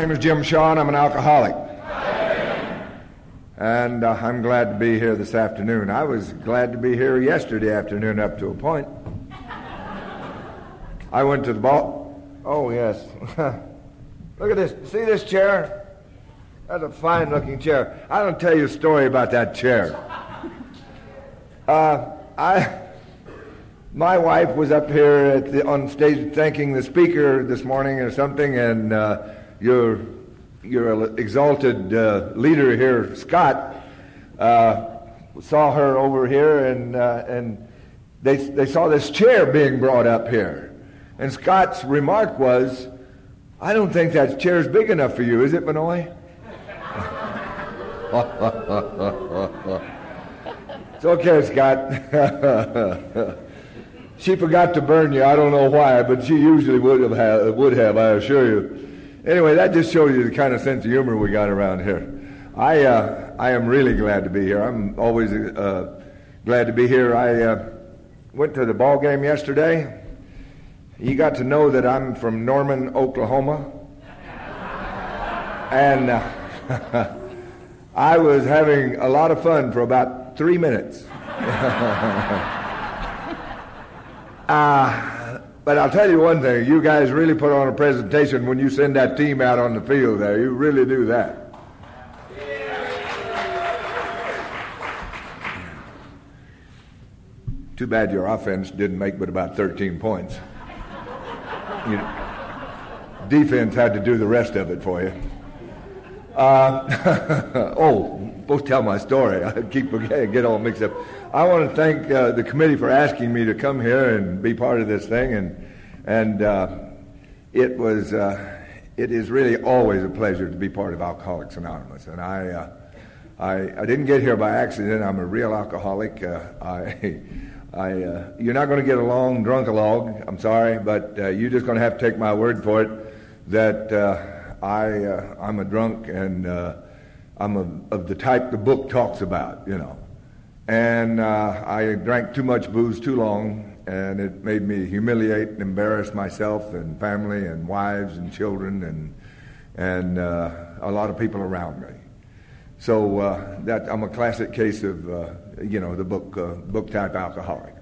My name is Jim Shaw, and I'm an alcoholic. And I'm glad to be here this afternoon. I was glad to be here yesterday afternoon up to a point. I went to the ball. Oh, yes. Look at this. See this chair? That's a fine-looking chair. I don't tell you a story about that chair. My wife was up here on stage thanking the speaker this morning or something, and your exalted leader here, Scott, saw her over here, and they saw this chair being brought up here. And Scott's remark was, "I don't think that chair's big enough for you, is it, Benoy?" It's okay, Scott. She forgot to burn you. I don't know why, but she usually would have, I assure you. Anyway, that just shows you the kind of sense of humor we got around here. I am really glad to be here. I'm always glad to be here. I went to the ball game yesterday. You got to know that I'm from Norman, Oklahoma. And I was having a lot of fun for about 3 minutes. But I'll tell you one thing. You guys really put on a presentation when you send that team out on the field there. You really do that. Too bad your offense didn't make but about 13 points. Defense had to do the rest of it for you. Both tell my story. I get all mixed up. I want to thank the committee for asking me to come here and be part of this thing, and it is really always a pleasure to be part of Alcoholics Anonymous. And I didn't get here by accident. I'm a real alcoholic. You're not going to get a long drunk-a-log. I'm sorry, but you're just going to have to take my word for it that I'm a drunk, and I'm of the type the book talks about, you know. And I drank too much booze too long, and it made me humiliate and embarrass myself and family and wives and children and a lot of people around me. So that I'm a classic case of the book type alcoholic.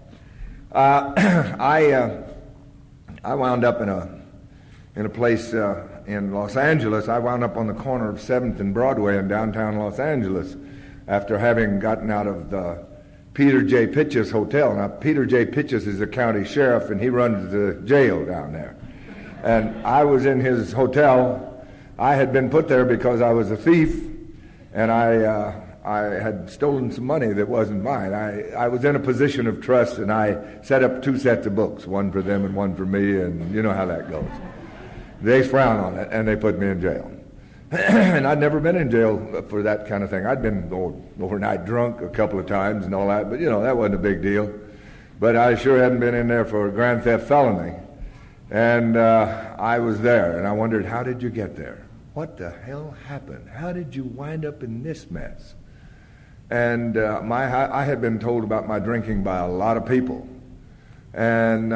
I wound up in a place in Los Angeles. I wound up on the corner of 7th and Broadway in downtown Los Angeles after having gotten out of the Peter J. Pitchess Hotel. Now, Peter J. Pitchess is a county sheriff, and he runs the jail down there. And I was in his hotel. I had been put there because I was a thief, and I had stolen some money that wasn't mine. I was in a position of trust, and I set up 2 sets of books, one for them and one for me, and you know how that goes. They frown on it, and they put me in jail. And I'd never been in jail for that kind of thing. I'd been overnight drunk a couple of times and all that, but, that wasn't a big deal. But I sure hadn't been in there for a grand theft felony. And I was there, and I wondered, how did you get there? What the hell happened? How did you wind up in this mess? And I had been told about my drinking by a lot of people. And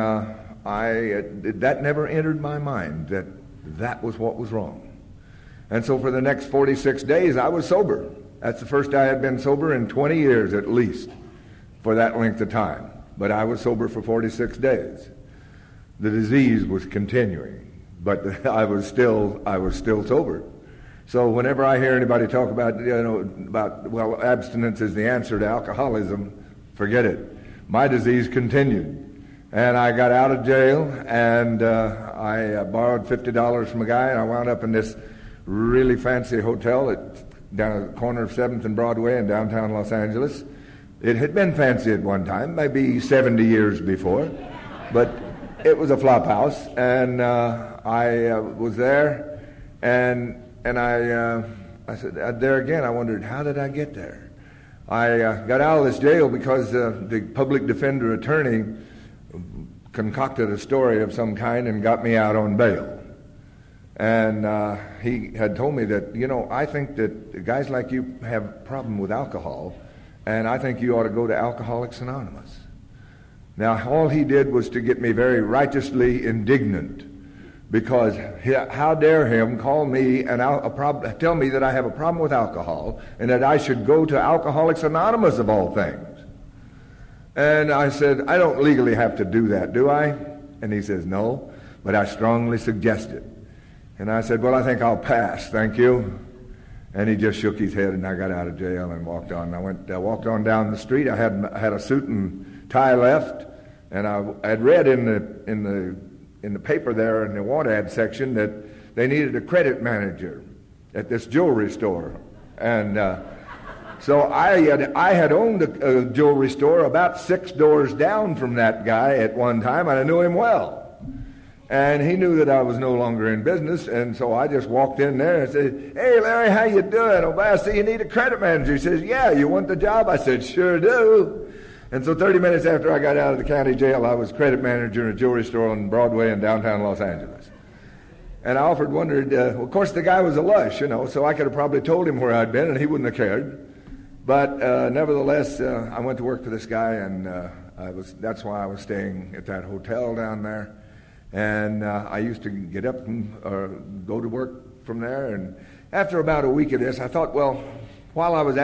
that never entered my mind that was what was wrong. And so for the next 46 days, I was sober. That's the first I had been sober in 20 years at least for that length of time. But I was sober for 46 days. The disease was continuing, but I was still sober. So whenever I hear anybody talk about abstinence is the answer to alcoholism, forget it. My disease continued. And I got out of jail, and I borrowed $50 from a guy, and I wound up in this really fancy hotel down at the corner of 7th and Broadway in downtown Los Angeles. It had been fancy at one time, maybe 70 years before, but it was a flop house, and I was there, and I said, there again, I wondered, how did I get there? I got out of this jail because the public defender attorney concocted a story of some kind and got me out on bail. And he had told me that, I think that guys like you have a problem with alcohol, and I think you ought to go to Alcoholics Anonymous. Now, all he did was to get me very righteously indignant because how dare him call me and tell me that I have a problem with alcohol and that I should go to Alcoholics Anonymous of all things. And I said, I don't legally have to do that, do I? And he says, no, but I strongly suggest it. And I said, well, I think I'll pass, thank you. And he just shook his head, and I got out of jail and walked on. I walked on down the street. I had a suit and tie left, and I had read in the paper there in the want ad section that they needed a credit manager at this jewelry store. And so I had owned a jewelry store about 6 doors down from that guy at one time, and I knew him well. And he knew that I was no longer in business, and so I just walked in there and said, hey, Larry, how you doing? Oh, I see you need a credit manager. He says, yeah, you want the job? I said, sure do. And so 30 minutes after I got out of the county jail, I was credit manager in a jewelry store on Broadway in downtown Los Angeles. And I wondered, well, of course, the guy was a lush, so I could have probably told him where I'd been, and he wouldn't have cared. But nevertheless, I went to work for this guy, and that's why I was staying at that hotel down there. And I used to get up and go to work from there. And after about a week of this, I thought, well, while I was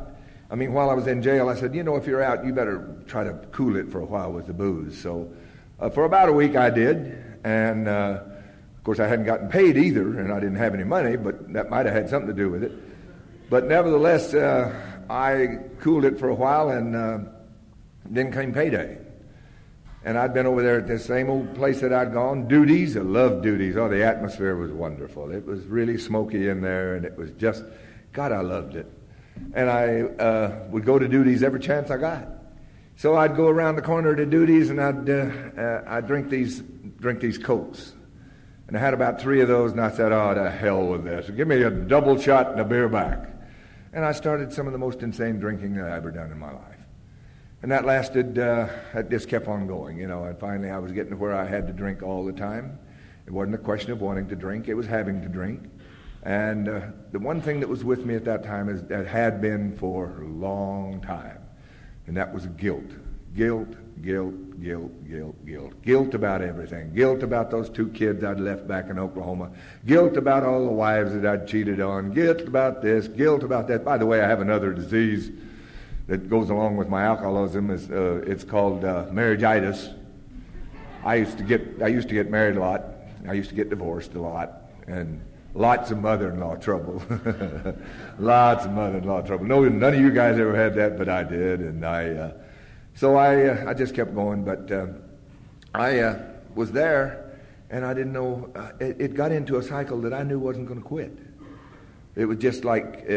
in jail, I said, if you're out, you better try to cool it for a while with the booze. So for about a week I did. And, of course, I hadn't gotten paid either, and I didn't have any money, but that might have had something to do with it. But nevertheless, I cooled it for a while, and then came payday. And I'd been over there at this same old place that I'd gone, Duties. I loved Duties. Oh, the atmosphere was wonderful. It was really smoky in there, and it was just, God, I loved it. And I would go to Duties every chance I got. So I'd go around the corner to Duties, and I'd drink these Cokes. And I had about 3 of those, and I said, oh, to hell with this. Give me a double shot and a beer back. And I started some of the most insane drinking that I ever done in my life. And that lasted, that just kept on going, and finally I was getting to where I had to drink all the time. It wasn't a question of wanting to drink, it was having to drink. And the one thing that was with me at that time that had been for a long time, and that was guilt. Guilt about everything. Guilt about those 2 kids I'd left back in Oklahoma. Guilt about all the wives that I'd cheated on. Guilt about this, guilt about that. By the way, I have another disease that goes along with my alcoholism. It's called marriageitis. I used to get married a lot. I used to get divorced a lot, and lots of mother-in-law trouble. Lots of mother-in-law trouble. No, none of you guys ever had that, but I did, and so I just kept going. But I was there, and I didn't know. It got into a cycle that I knew wasn't going to quit. It was just like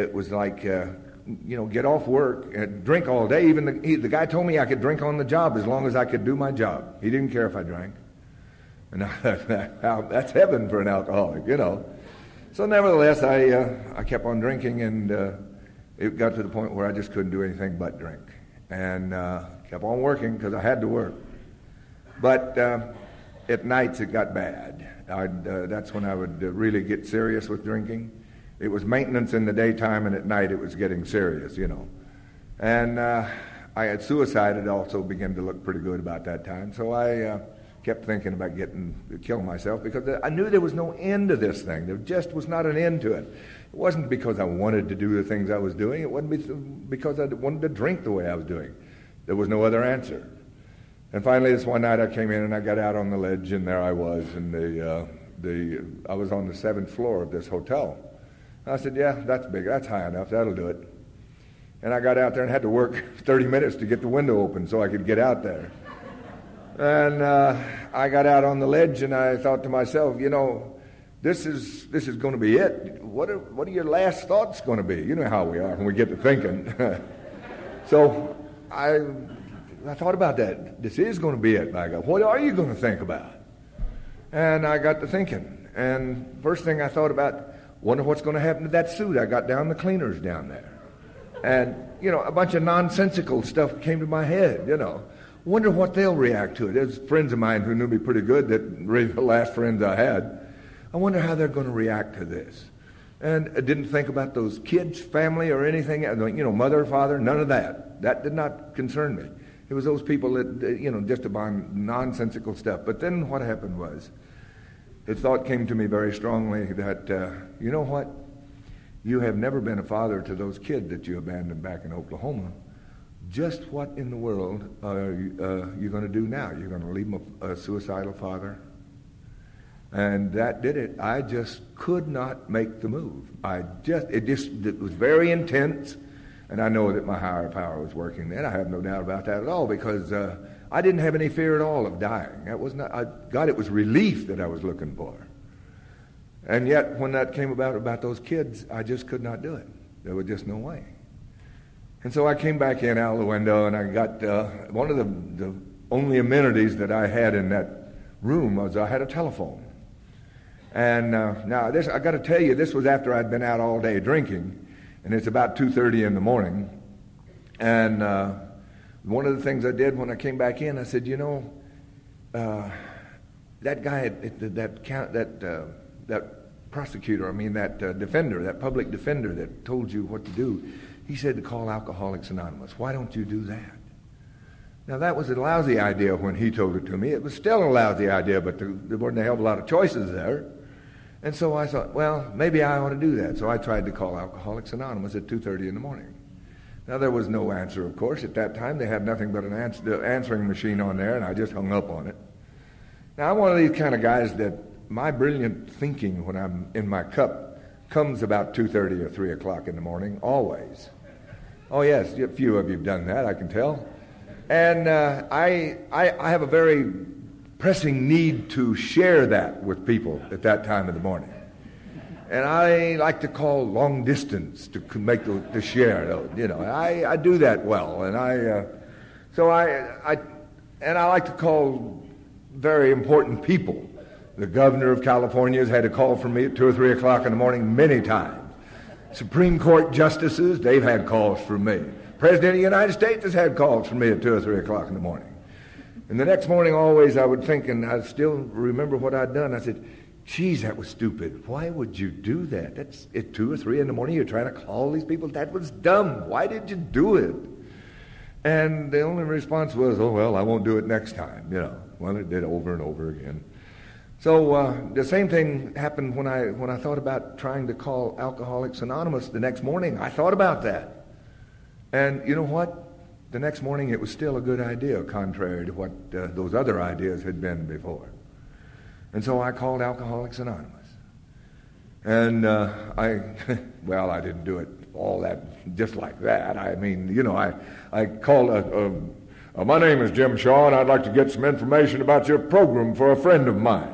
get off work and drink all day. Even the guy told me I could drink on the job as long as I could do my job. He didn't care if I drank. And that's heaven for an alcoholic, So nevertheless, I kept on drinking, and it got to the point where I just couldn't do anything but drink. And kept on working because I had to work. But at nights it got bad. That's when I would really get serious with drinking. It was maintenance in the daytime, and at night it was getting serious, And I had suicide had also begun to look pretty good about that time. So I kept thinking about killing myself because I knew there was no end to this thing. There just was not an end to it. It wasn't because I wanted to do the things I was doing. It wasn't because I wanted to drink the way I was doing. There was no other answer. And finally, this one night I came in and I got out on the ledge, and there I was. And I was on the 7th floor of this hotel. I said, yeah, that's big. That's high enough. That'll do it. And I got out there and had to work 30 minutes to get the window open so I could get out there. And I got out on the ledge, and I thought to myself, this is going to be it. What are your last thoughts going to be? You know how we are when we get to thinking. So I thought about that. This is going to be it, by God. What are you going to think about? And I got to thinking. And first thing I thought about, wonder what's going to happen to that suit I got down the cleaners down there. And, a bunch of nonsensical stuff came to my head, Wonder what they'll react to it. There's friends of mine who knew me pretty good, that really the last friends I had. I wonder how they're going to react to this. And I didn't think about those kids, family, or anything, mother, father, none of that. That did not concern me. It was those people that, just about nonsensical stuff. But then what happened was, the thought came to me very strongly that, you know what? You have never been a father to those kids that you abandoned back in Oklahoma. Just what in the world are you going to do now? You're going to leave them a suicidal father? And that did it. I just could not make the move. It was very intense, and I know that my higher power was working then. I have no doubt about that at all, because I didn't have any fear at all of dying. That was not. God, it was relief that I was looking for. And yet, when that came about those kids, I just could not do it. There was just no way. And so I came back in out of the window, and I got one of the only amenities that I had in that room was I had a telephone. And now this, I got to tell you, this was after I'd been out all day drinking, and it's about 2:30 in the morning. And one of the things I did when I came back in, I said, you know, that guy, that prosecutor, that defender, that public defender that told you what to do, he said to call Alcoholics Anonymous. Why don't you do that? Now, that was a lousy idea when he told it to me. It was still a lousy idea, but there weren't a hell of a lot of choices there. And so I thought, well, maybe I ought to do that. So I tried to call Alcoholics Anonymous at 2:30 in the morning. Now, there was no answer, of course. At that time, they had nothing but the answering machine on there, and I just hung up on it. Now, I'm one of these kind of guys that my brilliant thinking when I'm in my cup comes about 2:30 or 3 o'clock in the morning, always. Oh, yes, a few of you have done that, I can tell. And I have a very pressing need to share that with people at that time of the morning. And I like to call long distance to make the share. You know, I do that well, and I like to call very important people. The governor of California has had a call from me at 2 or 3 o'clock in the morning many times. Supreme Court justices, they've had calls from me. President of the United States has had calls from me at 2 or 3 o'clock in the morning. And the next morning, always, I would think, and I still remember what I'd done. I said, geez, that was stupid. Why would you do that? That's at 2 or 3 in the morning. You're trying to call these people. That was dumb. Why did you do it? And the only response was, oh, well, I won't do it next time. You know, well, it did over and over again. So the same thing happened when I thought about trying to call Alcoholics Anonymous the next morning. I thought about that. And you know what? The next morning it was still a good idea, contrary to what those other ideas had been before. And so I called Alcoholics Anonymous. And I didn't do it all that just like that. I mean, you know, I called my name is Jim Shaw, and I'd like to get some information about your program for a friend of mine.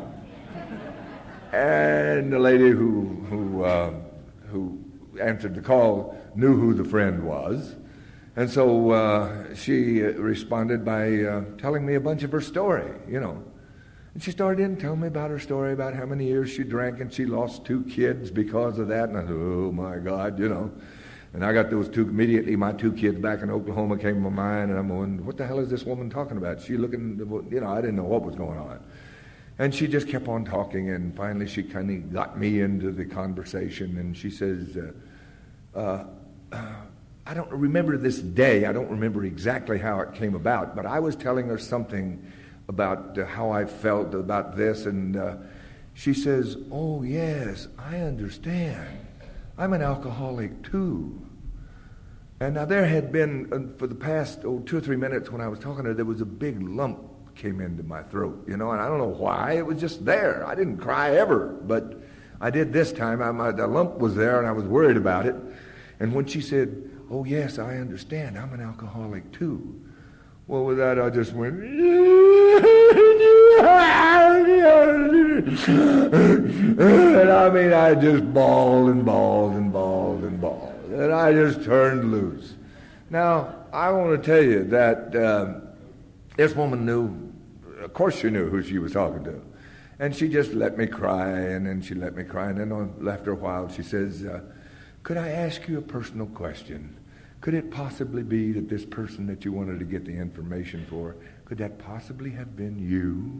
And the lady who answered the call knew who the friend was. And so she responded by telling me a bunch of her story, you know. And she started in telling me about her story, about how many years she drank, and she lost 2 kids because of that. And I said, oh, my God, you know. And I got those 2, immediately my 2 kids back in Oklahoma came to my mind, and I'm going, what the hell is this woman talking about? She looking, you know, I didn't know what was going on. And she just kept on talking, and finally she kind of got me into the conversation, and she says, I don't remember this day. I don't remember exactly how it came about, but I was telling her something about how I felt about this, and she says, oh, yes, I understand. I'm an alcoholic, too. And now there had been, for the past 2 or 3 minutes when I was talking to her, there was a big lump came into my throat, you know, and I don't know why. It was just there. I didn't cry ever, but I did this time. The lump was there, and I was worried about it. And when she said, oh, yes, I understand. I'm an alcoholic, too. Well, with that, I just went, and I mean, I just bawled and bawled and bawled and bawled. And I just turned loose. Now, I want to tell you that this woman knew, of course she knew who she was talking to. And she just let me cry, and then she let me cry. And then after a while, she says, could I ask you a personal question? Could it possibly be that this person that you wanted to get the information for, could that possibly have been you?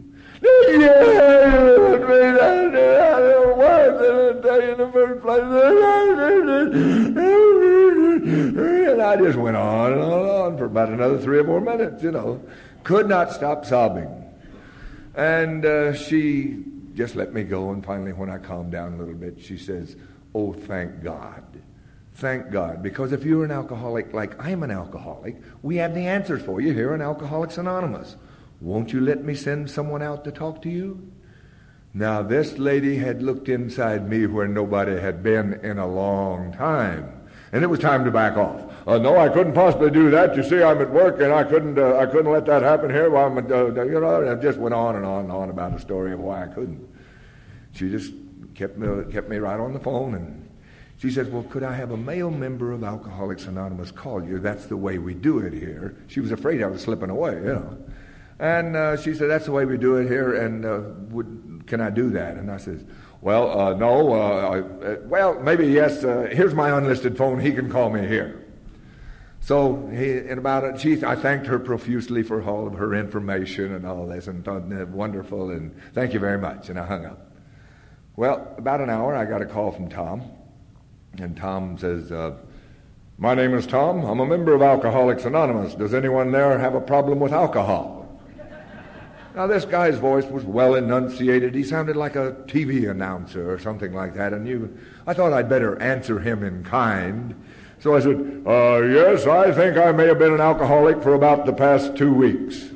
And I just went on and on for about another 3 or 4 minutes, you know. Could not stop sobbing. And she just let me go. And finally, when I calmed down a little bit, she says, "Oh, thank God. Thank God. Because if you're an alcoholic like I'm an alcoholic, we have the answers for you here in Alcoholics Anonymous. Won't you let me send someone out to talk to you?" Now, this lady had looked inside me where nobody had been in a long time. And it was time to back off. No, I couldn't possibly do that. You see, I'm at work, and I couldn't let that happen here. Well, I just went on and on and on about the story of why I couldn't. She just kept me right on the phone, and she said, "Well, could I have a male member of Alcoholics Anonymous call you? That's the way we do it here." She was afraid I was slipping away, And she said, "That's the way we do it here, and can I do that?" And I said, "Well, no. Well, maybe yes. Here's my unlisted phone. He can call me here." So I thanked her profusely for all of her information and all this, and thought wonderful, and thank you very much. And I hung up. Well, about an hour, I got a call from Tom, and Tom says, "My name is Tom. I'm a member of Alcoholics Anonymous. Does anyone there have a problem with alcohol?" Now, this guy's voice was well enunciated. He sounded like a TV announcer or something like that. And I thought I'd better answer him in kind. So I said, "Yes, I think I may have been an alcoholic for about the past 2 weeks."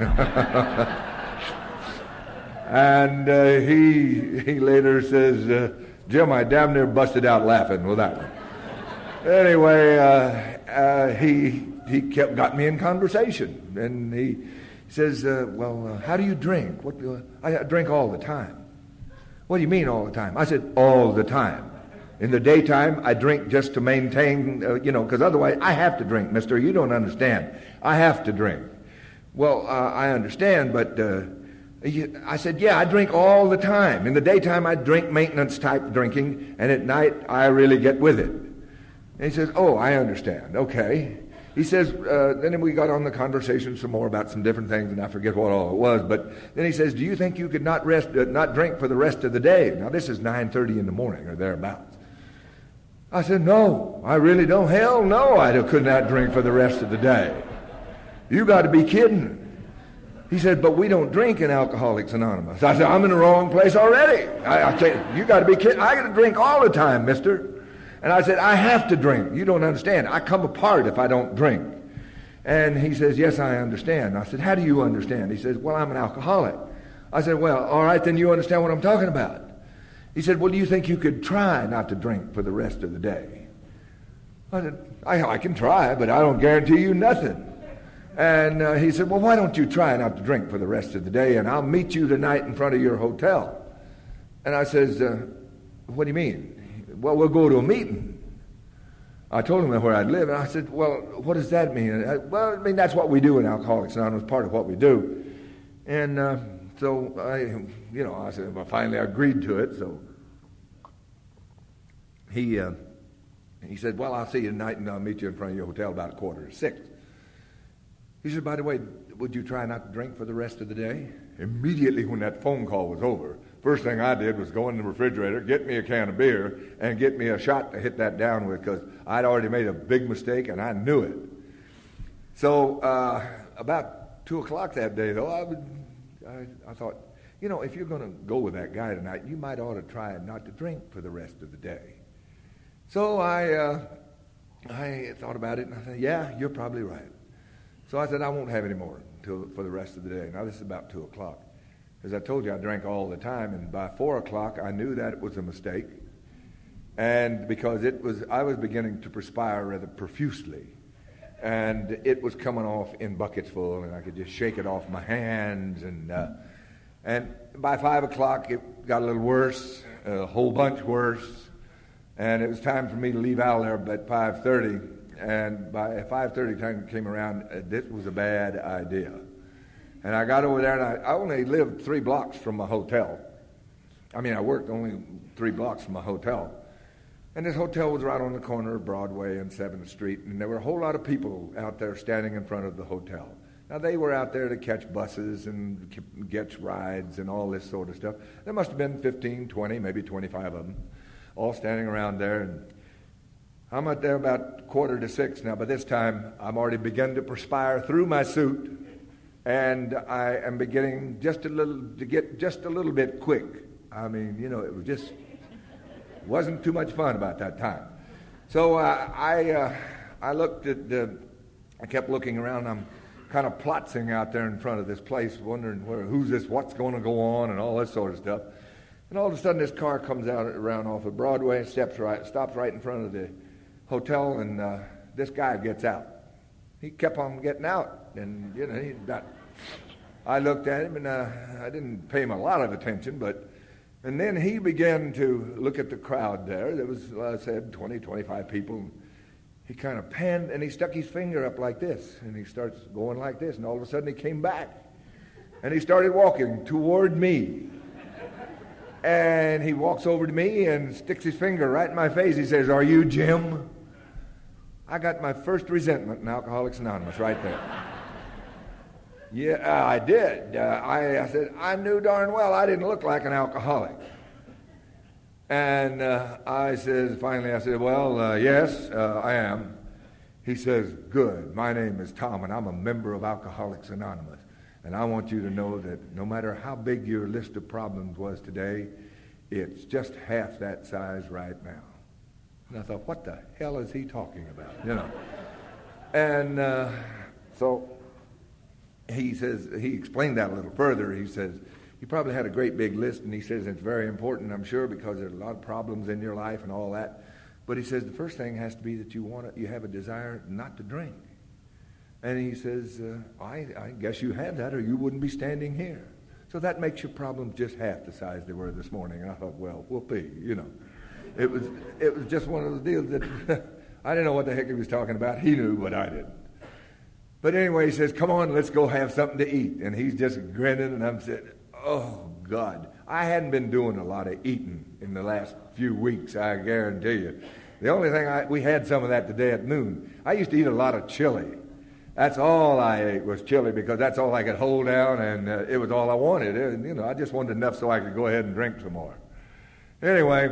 And he later says, "Jim, I damn near busted out laughing with that one." Anyway, he got me in conversation. And he says, "Well, how do you drink?" "I drink all the time." "What do you mean all the time?" I said, "All the time. In the daytime, I drink just to maintain, because otherwise I have to drink, mister. You don't understand. I have to drink." "Well, I understand, but..." I said, "Yeah, I drink all the time. In the daytime, I drink maintenance-type drinking, and at night, I really get with it." And he says, "Oh, I understand. Okay." He says, then we got on the conversation some more about some different things, and I forget what all it was. But then he says, "Do you think you could not drink for the rest of the day?" Now, this is 9:30 in the morning or thereabouts. I said, "No, I really don't. Hell no, I could not drink for the rest of the day. You got to be kidding." He said, "But we don't drink in Alcoholics Anonymous." I said, "I'm in the wrong place already." I said, "You got to be kidding. I got to drink all the time, mister." And I said, "I have to drink. You don't understand. I come apart if I don't drink." And he says, "Yes, I understand." I said, "How do you understand?" He says, "Well, I'm an alcoholic." I said, "Well, all right, then you understand what I'm talking about." He said, "Well, do you think you could try not to drink for the rest of the day?" I said, I can try, but I don't guarantee you nothing." And he said, "Well, why don't you try not to drink for the rest of the day, and I'll meet you tonight in front of your hotel." And I says, "What do you mean?" "Well, we'll go to a meeting." I told him where I'd live, and I said, "Well, what does that mean?" "Well, I mean, that's what we do in Alcoholics Anonymous, part of what we do." And so I said, well, finally I agreed to it. So he said, "Well, I'll see you tonight, and I'll meet you in front of your hotel about 5:45. He said, "By the way, would you try not to drink for the rest of the day?" Immediately when that phone call was over, first thing I did was go in the refrigerator, get me a can of beer, and get me a shot to hit that down with, because I'd already made a big mistake, and I knew it. So about 2 o'clock that day, though, I thought, if you're going to go with that guy tonight, you might ought to try not to drink for the rest of the day. So I thought about it, and I said, "Yeah, you're probably right." So I said, "I won't have any more for the rest of the day." Now, this is about 2 o'clock. As I told you, I drank all the time, and by 4 o'clock, I knew that it was a mistake. And because I was beginning to perspire rather profusely. And it was coming off in buckets full, and I could just shake it off my hands. And by 5 o'clock, it got a little worse, a whole bunch worse. And it was time for me to leave out there at 5:30. And by 5:30 time came around, this was a bad idea. And I got over there, and I only lived 3 blocks from my hotel. I worked only 3 blocks from my hotel. And this hotel was right on the corner of Broadway and 7th Street, and there were a whole lot of people out there standing in front of the hotel. Now, they were out there to catch buses and get rides and all this sort of stuff. There must have been 15, 20, maybe 25 of them, all standing around there. And I'm out there about 5:45 now. By this time, I'm already beginning to perspire through my suit, and I am beginning to get just a little bit quick I mean, it was just wasn't too much fun about that time. So I looked at I kept looking around. I'm kind of plotzing out there in front of this place, wondering who's this, what's going to go on, and all that sort of stuff. And all of a sudden, this car comes out around off of Broadway, stops right in front of the hotel, and this guy gets out. He kept on getting out, and I looked at him, and I didn't pay him a lot of attention, and then he began to look at the crowd there. There was, I said, 20, 25 people. He kind of panned, and he stuck his finger up like this, and he starts going like this, and all of a sudden he came back, and he started walking toward me. And he walks over to me and sticks his finger right in my face. He says, "Are you Jim?" I got my first resentment in Alcoholics Anonymous right there. Yeah, I did. I said, I knew darn well I didn't look like an alcoholic. And finally I said, well, yes, I am. He says, good. My name is Tom, and I'm a member of Alcoholics Anonymous. And I want you to know that no matter how big your list of problems was today, it's just half that size right now. And I thought, what the hell is he talking about? And so he says, he explained that a little further. He says, you probably had a great big list, and he says it's very important, I'm sure, because there's a lot of problems in your life and all that. But he says the first thing has to be that you have a desire not to drink. And he says, I guess you have that, or you wouldn't be standing here. So that makes your problems just half the size they were this morning. And I thought, well, whoopee, It was just one of those deals that I didn't know what the heck he was talking about. He knew, but I didn't. But anyway, he says, come on, let's go have something to eat. And he's just grinning, and I'm saying, oh, God. I hadn't been doing a lot of eating in the last few weeks, I guarantee you. The only thing we had some of that today at noon. I used to eat a lot of chili. That's all I ate was chili, because that's all I could hold down, and it was all I wanted. And, I just wanted enough so I could go ahead and drink some more. Anyway,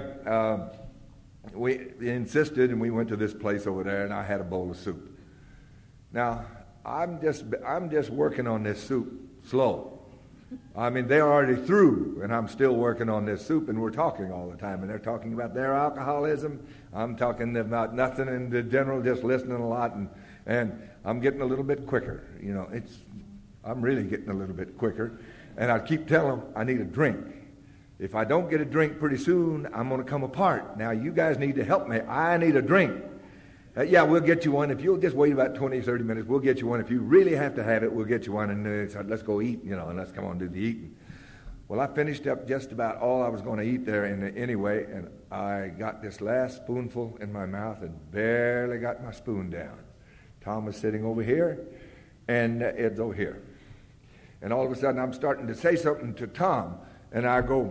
we insisted, and we went to this place over there, and I had a bowl of soup. Now, I'm just working on this soup slow. I mean, they're already through, and I'm still working on this soup, and we're talking all the time, and they're talking about their alcoholism. I'm talking about nothing in the general, just listening a lot, and I'm getting a little bit quicker. I'm really getting a little bit quicker, and I keep telling them I need a drink. If I don't get a drink pretty soon, I'm going to come apart. Now, you guys need to help me. I need a drink. Yeah, we'll get you one. If you'll just wait about 20, 30 minutes, we'll get you one. If you really have to have it, we'll get you one. And said, let's go eat, and let's come on and do the eating. Well, I finished up just about all I was going to eat there anyway, and I got this last spoonful in my mouth and barely got my spoon down. Tom was sitting over here, and Ed's over here. And all of a sudden, I'm starting to say something to Tom, and I go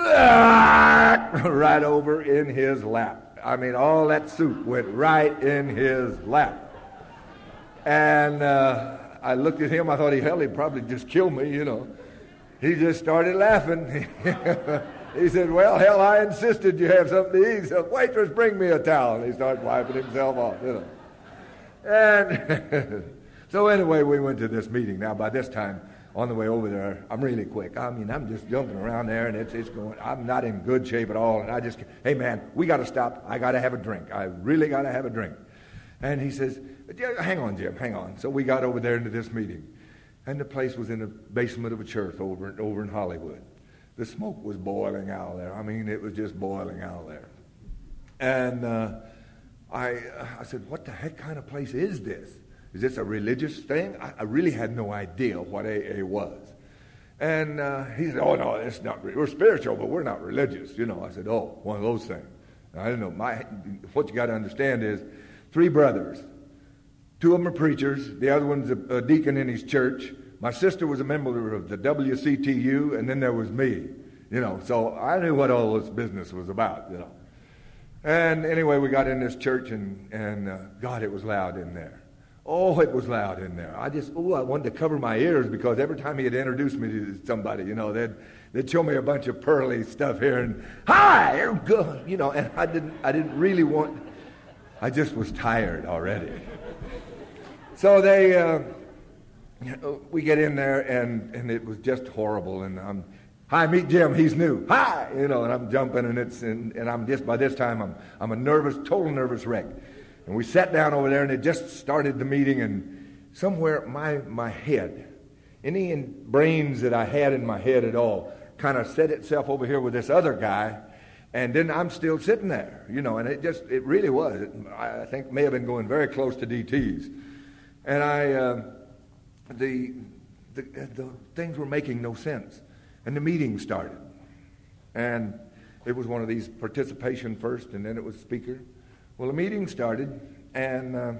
right over in his lap. I mean, all that soup went right in his lap. And I looked at him. I thought, he'd probably just kill me, He just started laughing. He said, well, hell, I insisted you have something to eat. He said, waitress, bring me a towel. And he started wiping himself off, And so anyway, we went to this meeting. Now, by this time, on the way over there, I'm really quick. I mean, I'm just jumping around there, and it's going. I'm not in good shape at all. And hey, man, we got to stop. I got to have a drink. I really got to have a drink. And he says, hang on, Jim, hang on. So we got over there into this meeting. And the place was in the basement of a church over in Hollywood. The smoke was boiling out of there. I mean, it was just boiling out of there. And I said, what the heck kind of place is this? Is this a religious thing? I really had no idea what AA was. And he said, oh, no, it's not. We're spiritual, but we're not religious. I said, oh, one of those things. And I didn't know. What you got to understand is 3 brothers. 2 of them are preachers. The other one's a deacon in his church. My sister was a member of the WCTU, and then there was me. So I knew what all this business was about, And anyway, we got in this church, and God, it was loud in there. Oh, it was loud in there. I wanted to cover my ears, because every time he'd introduce me to somebody, they'd show me a bunch of pearly stuff here, and hi, you're good, and I didn't really want. I just was tired already. So we get in there, and it was just horrible, and Hi, meet Jim. He's new. Hi, and I'm jumping, and I'm just by this time I'm a total nervous wreck. And we sat down over there, and it just started the meeting, and somewhere my head, any brains that I had in my head at all, kind of set itself over here with this other guy, and then I'm still sitting there, and it really was. I think may have been going very close to DT's, and the things were making no sense. And the meeting started. And it was one of these participation first, and then it was speaker. Well, the meeting started, and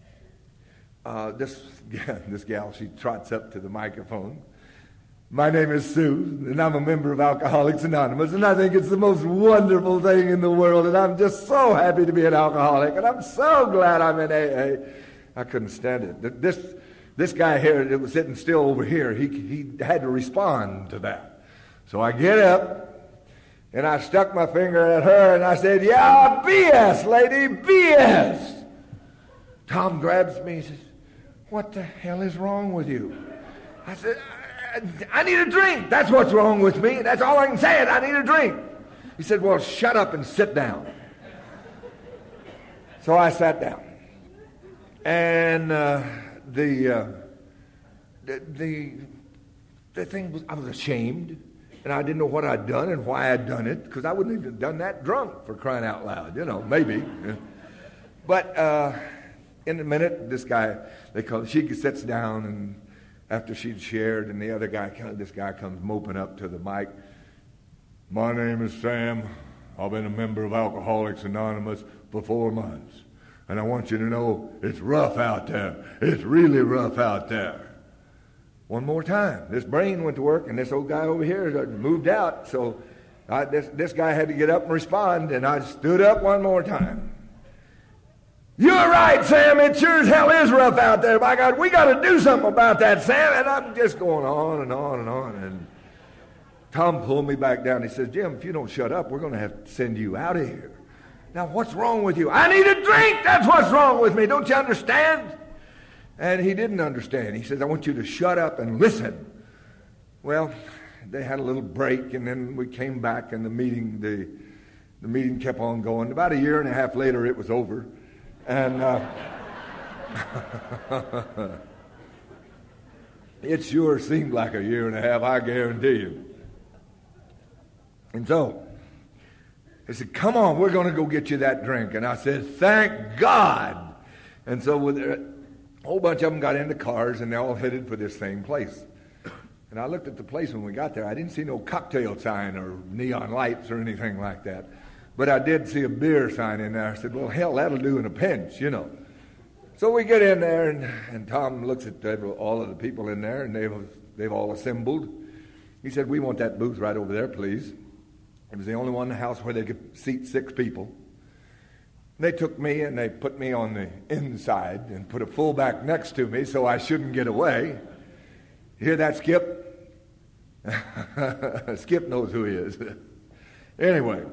this gal, she trots up to the microphone. My name is Sue, and I'm a member of Alcoholics Anonymous, and I think it's the most wonderful thing in the world, and I'm just so happy to be an alcoholic, and I'm so glad I'm in AA. I couldn't stand it. This guy here that was sitting still over here, he had to respond to that. So I get up, and I stuck my finger at her, and I said, yeah, BS, lady, BS. Tom grabs me and says, what the hell is wrong with you? I said, I need a drink. That's what's wrong with me. That's all I can say. I need a drink. He said, well, shut up and sit down. So I sat down. And the thing was, I was ashamed. And I didn't know what I'd done and why I'd done it, because I wouldn't even have done that drunk, for crying out loud, maybe. But in a minute, this guy, she sits down, and after she'd shared, and the other guy, this guy comes moping up to the mic. My name is Sam. I've been a member of Alcoholics Anonymous for 4 months. And I want you to know it's rough out there. It's really rough out there. One more time. This brain went to work, and this old guy over here moved out. So this guy had to get up and respond, and I stood up one more time. You're right, Sam. It sure as hell is rough out there. By God, we got to do something about that, Sam. And I'm just going on and on and on. And Tom pulled me back down. He says, Jim, if you don't shut up, we're going to have to send you out of here. Now, what's wrong with you? I need a drink. That's what's wrong with me. Don't you understand? And he didn't understand. He says, I want you to shut up and listen. Well, they had a little break, and then we came back, and the meeting kept on going. About a year and a half later, it was over. And it sure seemed like a year and a half, I guarantee you. And so they said, come on, we're going to go get you that drink. And I said, thank God. And so with a whole bunch of them got into cars, and they all headed for this same place. And I looked at the place when we got there. I didn't see no cocktail sign or neon lights or anything like that. But I did see a beer sign in there. I said, well, hell, that'll do in a pinch, So we get in there, and Tom looks at all of the people in there, and they've all assembled. He said, we want that booth right over there, please. It was the only one in the house where they could seat 6 people. They took me and they put me on the inside and put a fullback next to me so I shouldn't get away. You hear that, Skip? Skip knows who he is. Anyway,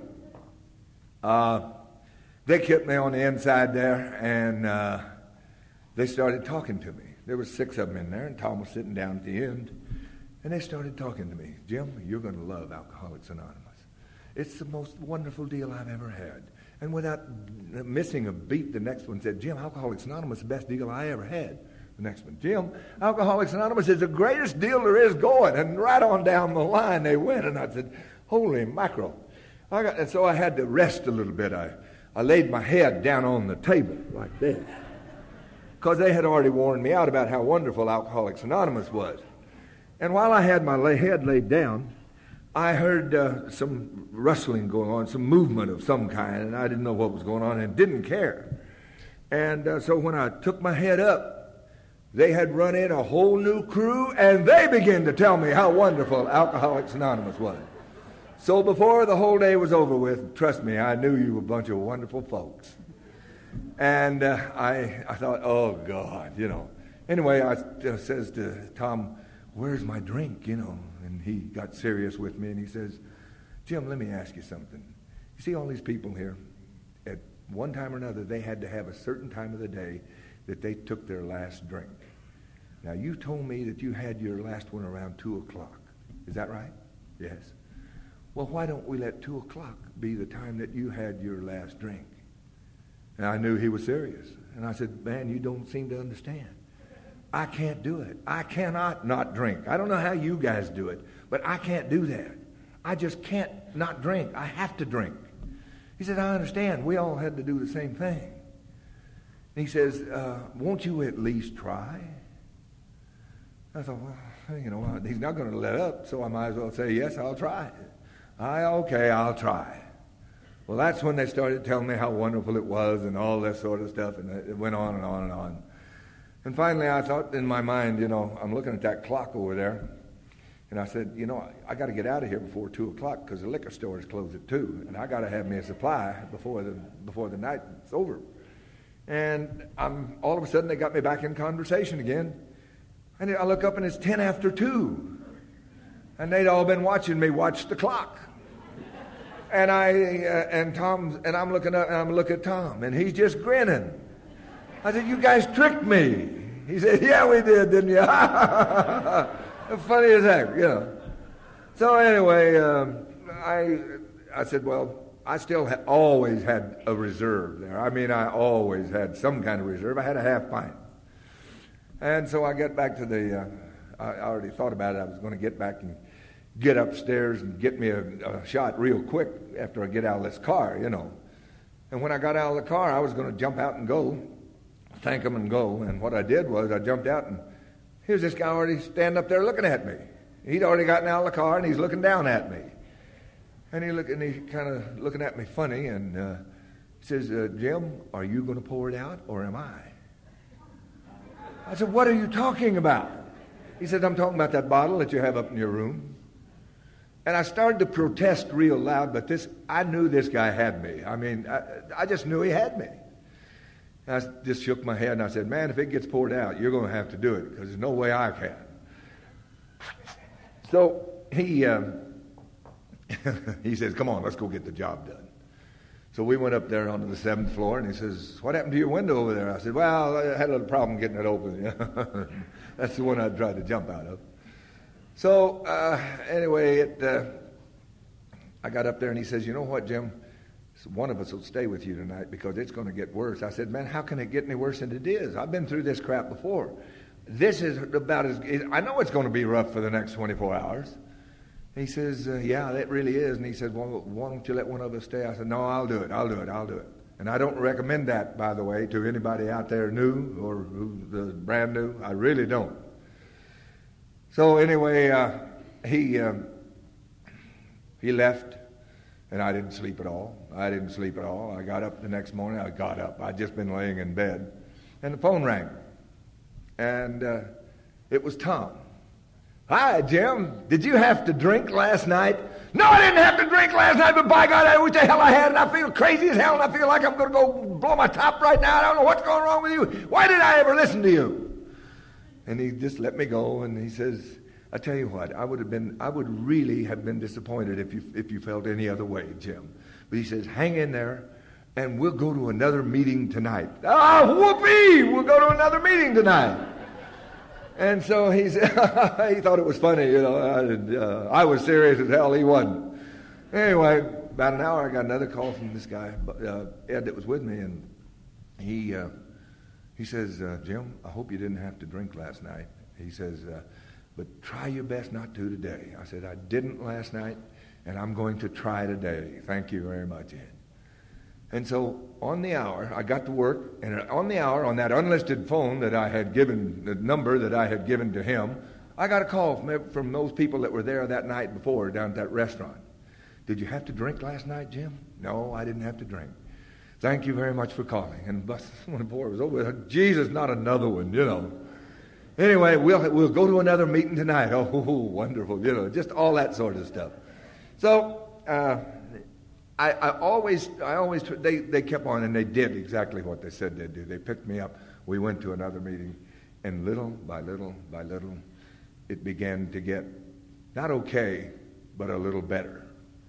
they kept me on the inside there, and they started talking to me. There were 6 of them in there, and Tom was sitting down at the end, and they started talking to me. Jim, you're going to love Alcoholics Anonymous. It's the most wonderful deal I've ever had. And without missing a beat, the next one said, Jim, Alcoholics Anonymous is the best deal I ever had. The next one, Jim, Alcoholics Anonymous is the greatest deal there is going. And right on down the line they went. And I said, holy mackerel. And so I had to rest a little bit. I laid my head down on the table like this, because they had already warned me out about how wonderful Alcoholics Anonymous was. And while I had my head laid down, I heard some rustling going on, some movement of some kind, and I didn't know what was going on and didn't care. And so when I took my head up, they had run in a whole new crew, and they began to tell me how wonderful Alcoholics Anonymous was. So before the whole day was over with, trust me, I knew you were a bunch of wonderful folks. And I thought, oh, God, Anyway, I says to Tom, where's my drink, And he got serious with me, and he says, Jim, let me ask you something. You see all these people here? At one time or another, they had to have a certain time of the day that they took their last drink. Now, you told me that you had your last one around 2 o'clock. Is that right? Yes. Well, why don't we let 2 o'clock be the time that you had your last drink? And I knew he was serious. And I said, man, you don't seem to understand. I can't do it. I cannot not drink. I don't know how you guys do it, but I can't do that. I just can't not drink. I have to drink. He said, I understand. We all had to do the same thing. And he says, won't you at least try? I thought, well, you know, he's not going to let up, so I might as well say, yes, I'll try. Okay, I'll try. Well, that's when they started telling me how wonderful it was and all this sort of stuff, and it went on and on and on. And finally, I thought in my mind, you know, I'm looking at that clock over there, and I said, you know, I got to get out of here before 2 o'clock because the liquor stores close at 2, and I got to have me a supply before the night's over. And all of a sudden, they got me back in conversation again, and I look up and it's 10 after 2, and they'd all been watching me watch the clock. And I'm looking up, and I'm looking at Tom, and he's just grinning. I said, you guys tricked me. He said, yeah, we did, didn't you? Funny as heck, you know. So anyway, I said, well, I still always had a reserve there. I mean, I always had some kind of reserve. I had a half pint. And so I get back to I already thought about it. I was going to get back and get upstairs and get me a shot real quick after I get out of this car, you know. And when I got out of the car, I was going to jump out and go, thank him and go. And what I did was I jumped out, and here's this guy already standing up there looking at me. He'd already gotten out of the car, and he's looking down at me. And he kind of looking at me funny, and he says, Jim, are you going to pour it out, or am I? I said, what are you talking about? He said, I'm talking about that bottle that you have up in your room. And I started to protest real loud, but I knew this guy had me. I mean, I just knew he had me. And I just shook my head and I said, man, if it gets poured out, you're going to have to do it because there's no way I can. So he says, come on, let's go get the job done. So we went up there onto the 7th floor, and he says, what happened to your window over there? I said, well, I had a little problem getting it open. That's the one I tried to jump out of. So anyway, I got up there, and he says, you know what, Jim? One of us will stay with you tonight because it's going to get worse. I said, man, how can it get any worse than it is? I've been through this crap before. This is about I know it's going to be rough for the next 24 hours. He says, yeah, that really is. And he said, well, why don't you let one of us stay? I said, no, I'll do it. And I don't recommend that, by the way, to anybody out there new or who's brand new. I really don't. So anyway, he left, and I didn't sleep at all. I got up the next morning. I'd just been laying in bed, and the phone rang. And it was Tom. Hi, Jim. Did you have to drink last night? No, I didn't have to drink last night, but by God, I wish the hell I had, and I feel crazy as hell, and I feel like I'm going to go blow my top right now. I don't know what's going wrong with you. Why did I ever listen to you? And he just let me go, and he says, I tell you what, I would really have been disappointed if you felt any other way, Jim. But he says, hang in there, and we'll go to another meeting tonight. Ah, whoopee! We'll go to another meeting tonight. And so he said, he thought it was funny, you know. I was serious as hell. He wasn't. Anyway, about an hour, I got another call from this guy, Ed, that was with me, and he says, Jim, I hope you didn't have to drink last night. He says, but try your best not to today. I said, I didn't last night, and I'm going to try today. Thank you very much, Ed. And so on the hour, I got to work, and on the hour, on that unlisted phone that I had given, the number that I had given to him, I got a call from those people that were there that night before down at that restaurant. Did you have to drink last night, Jim? No, I didn't have to drink. Thank you very much for calling. And when it was over, Jesus, not another one, you know. Anyway, we'll go to another meeting tonight. Oh, wonderful, you know, just all that sort of stuff. So they kept on, and they did exactly what they said they'd do. They picked me up. We went to another meeting, and little by little by little, it began to get not okay, but a little better.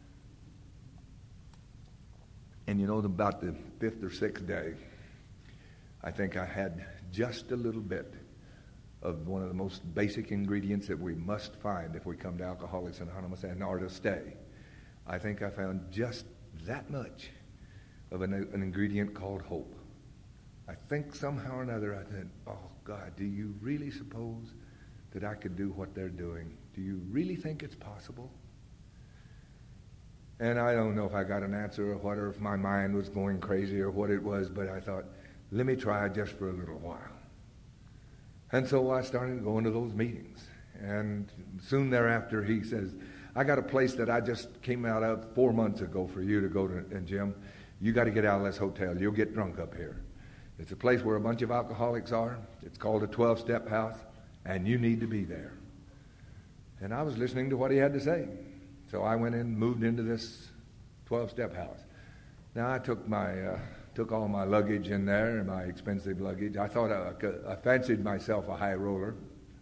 And you know, about the 5th or 6th day, I think I had just a little bit of one of the most basic ingredients that we must find if we come to Alcoholics Anonymous and are to stay. I think I found just that much of an ingredient called hope. I think somehow or another I said, oh God, do you really suppose that I could do what they're doing? Do you really think it's possible? And I don't know if I got an answer or what, or if my mind was going crazy or what it was, but I thought, let me try just for a little while. And so I started going to those meetings. And soon thereafter he says, I got a place that I just came out of 4 months ago for you to go to, and Jim, you got to get out of this hotel. You'll get drunk up here. It's a place where a bunch of alcoholics are. It's called a 12-step house, and you need to be there. And I was listening to what he had to say. So I went in, moved into this 12-step house. Now I took all my luggage in there, my expensive luggage. I thought I fancied myself a high roller.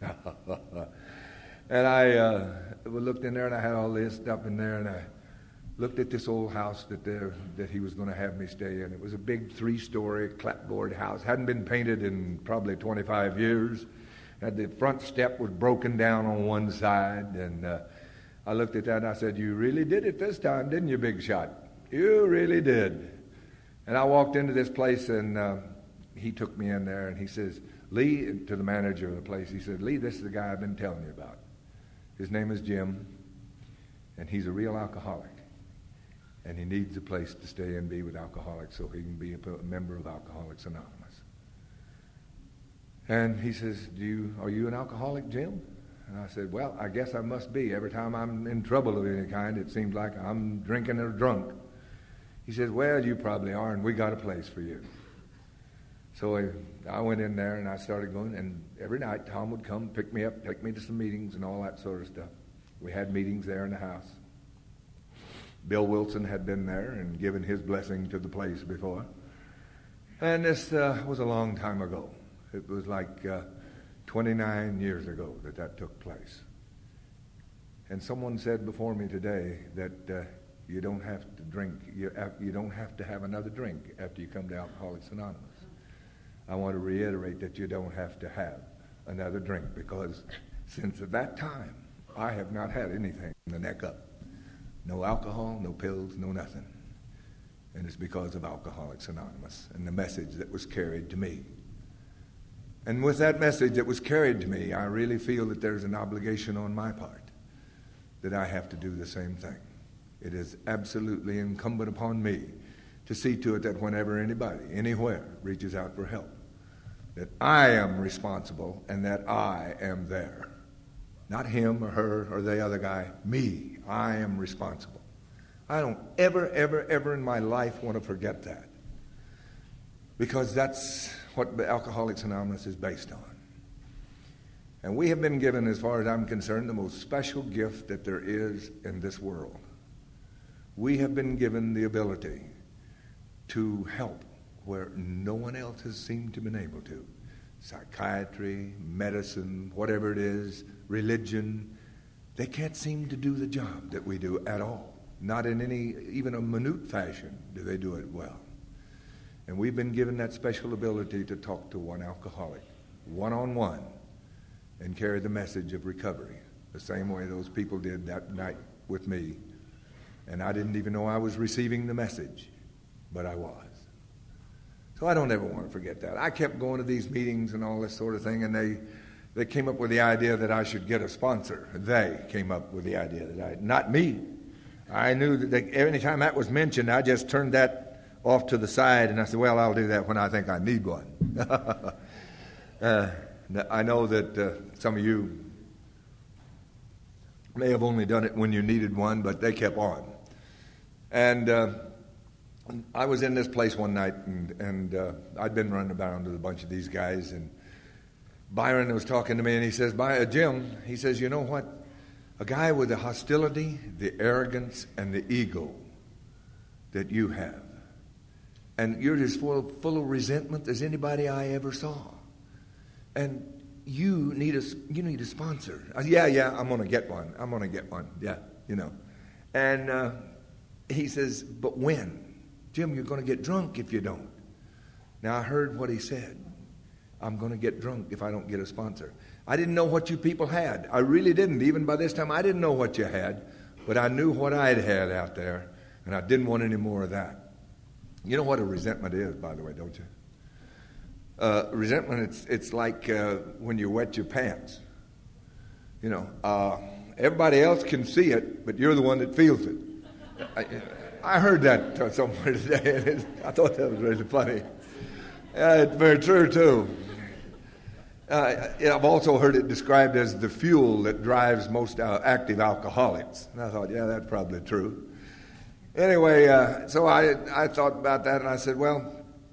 And I looked in there, and I had all this stuff in there, and I looked at this old house that he was going to have me stay in. It was a big 3-story clapboard house. Hadn't been painted in probably 25 years. And the front step was broken down on one side, and I looked at that and I said, you really did it this time, didn't you, big shot? You really did. And I walked into this place, and he took me in there, and he says, Lee, to the manager of the place, he said, Lee, this is the guy I've been telling you about. His name is Jim, and he's a real alcoholic. And he needs a place to stay and be with alcoholics so he can be a member of Alcoholics Anonymous. And he says, are you an alcoholic, Jim? And I said, well, I guess I must be. Every time I'm in trouble of any kind, it seems like I'm drinking or drunk. He says, well, you probably are, and we got a place for you. So I went in there, and I started going, and every night Tom would come pick me up, take me to some meetings and all that sort of stuff. We had meetings there in the house. Bill Wilson had been there and given his blessing to the place before. And this was a long time ago. It was like 29 years ago that took place. And someone said before me today that you don't have to drink, you don't have to have another drink after you come to Alcoholics Anonymous. I want to reiterate that you don't have to have another drink, because since at that time, I have not had anything from the neck up. No alcohol, no pills, no nothing. And it's because of Alcoholics Anonymous and the message that was carried to me. And with that message that was carried to me, I really feel that there's an obligation on my part that I have to do the same thing. It is absolutely incumbent upon me to see to it that whenever anybody, anywhere, reaches out for help, that I am responsible and that I am there. Not him or her or the other guy, me. I am responsible. I don't ever, ever, ever in my life want to forget that, because that's what Alcoholics Anonymous is based on. And we have been given, as far as I'm concerned, the most special gift that there is in this world. We have been given the ability to help where no one else has seemed to have been able to. Psychiatry, medicine, whatever it is, religion, they can't seem to do the job that we do at all. Not in any, even a minute fashion, do they do it well. And we've been given that special ability to talk to one alcoholic, one-on-one, and carry the message of recovery, the same way those people did that night with me. And I didn't even know I was receiving the message, but I was. So I don't ever want to forget that. I kept going to these meetings and all this sort of thing, and they came up with the idea that I should get a sponsor. They came up with the idea that not me. I knew that any time that was mentioned, I just turned that off to the side, and I said, well, I'll do that when I think I need one. I know that some of you may have only done it when you needed one, but they kept on. And I was in this place one night, and I'd been running around with a bunch of these guys, and Byron was talking to me, and he says, Jim, he says, you know what? A guy with the hostility, the arrogance, and the ego that you have, and you're as full of resentment as anybody I ever saw, and you need a sponsor. Yeah, I'm going to get one. Yeah, you know. And he says, but when? Jim, you're going to get drunk if you don't. Now, I heard what he said. I'm going to get drunk if I don't get a sponsor. I didn't know what you people had. I really didn't. Even by this time, I didn't know what you had, but I knew what I'd had out there, and I didn't want any more of that. You know what a resentment is, by the way, don't you? Resentment, it's like when you wet your pants. You know, everybody else can see it, but you're the one that feels it. I heard that somewhere today, and I thought that was really funny. It's very true, too. I've also heard it described as the fuel that drives most active alcoholics. And I thought, yeah, that's probably true. Anyway, so I thought about that, and I said, well,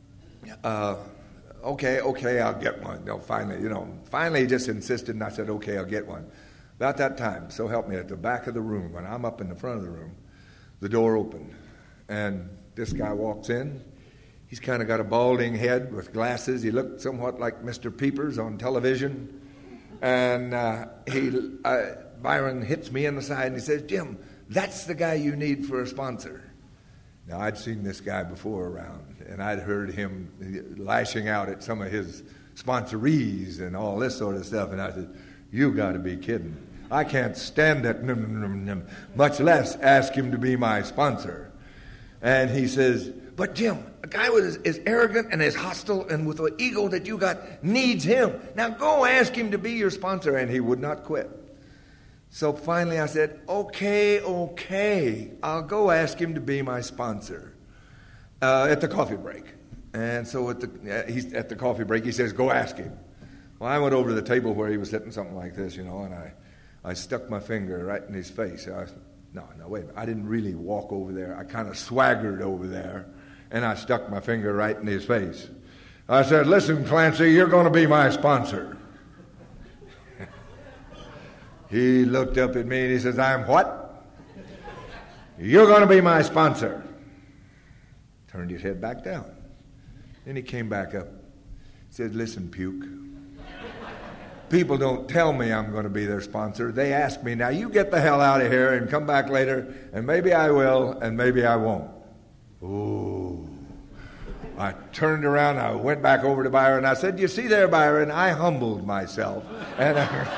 okay, I'll get one. Finally he just insisted, and I said, okay, I'll get one. About that time, so help me, at the back of the room, when I'm up in the front of the room, the door opened, and this guy walks in. He's kind of got a balding head with glasses. He looked somewhat like Mr. Peepers on television. And Byron hits me in the side and he says, Jim, that's the guy you need for a sponsor. Now, I'd seen this guy before around, and I'd heard him lashing out at some of his sponsorees and all this sort of stuff. And I said, you got to be kidding. I can't stand that, much less ask him to be my sponsor. And he says, but Jim, a guy with as arrogant and as hostile and with the ego that you got needs him. Now go ask him to be your sponsor. And he would not quit. So finally I said, okay, I'll go ask him to be my sponsor at the coffee break. And so at the coffee break, he says, go ask him. Well, I went over to the table where he was sitting, something like this, and I stuck my finger right in his face. No, wait a minute. I didn't really walk over there. I kind of swaggered over there, and I stuck my finger right in his face. I said, listen, Clancy, you're going to be my sponsor. He looked up at me, and he says, I'm what? You're going to be my sponsor. Turned his head back down. Then he came back up. Said, listen, Puke. People don't tell me I'm going to be their sponsor. They ask me, now you get the hell out of here and come back later, and maybe I will, and maybe I won't. Ooh. I turned around, I went back over to Byron, and I said, you see there, Byron, I humbled myself. And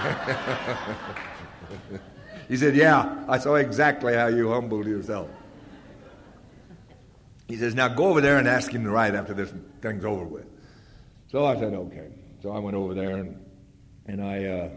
he said, yeah, I saw exactly how you humbled yourself. He says, now go over there and ask him to write after this thing's over with. So I said, okay. So I went over there, and I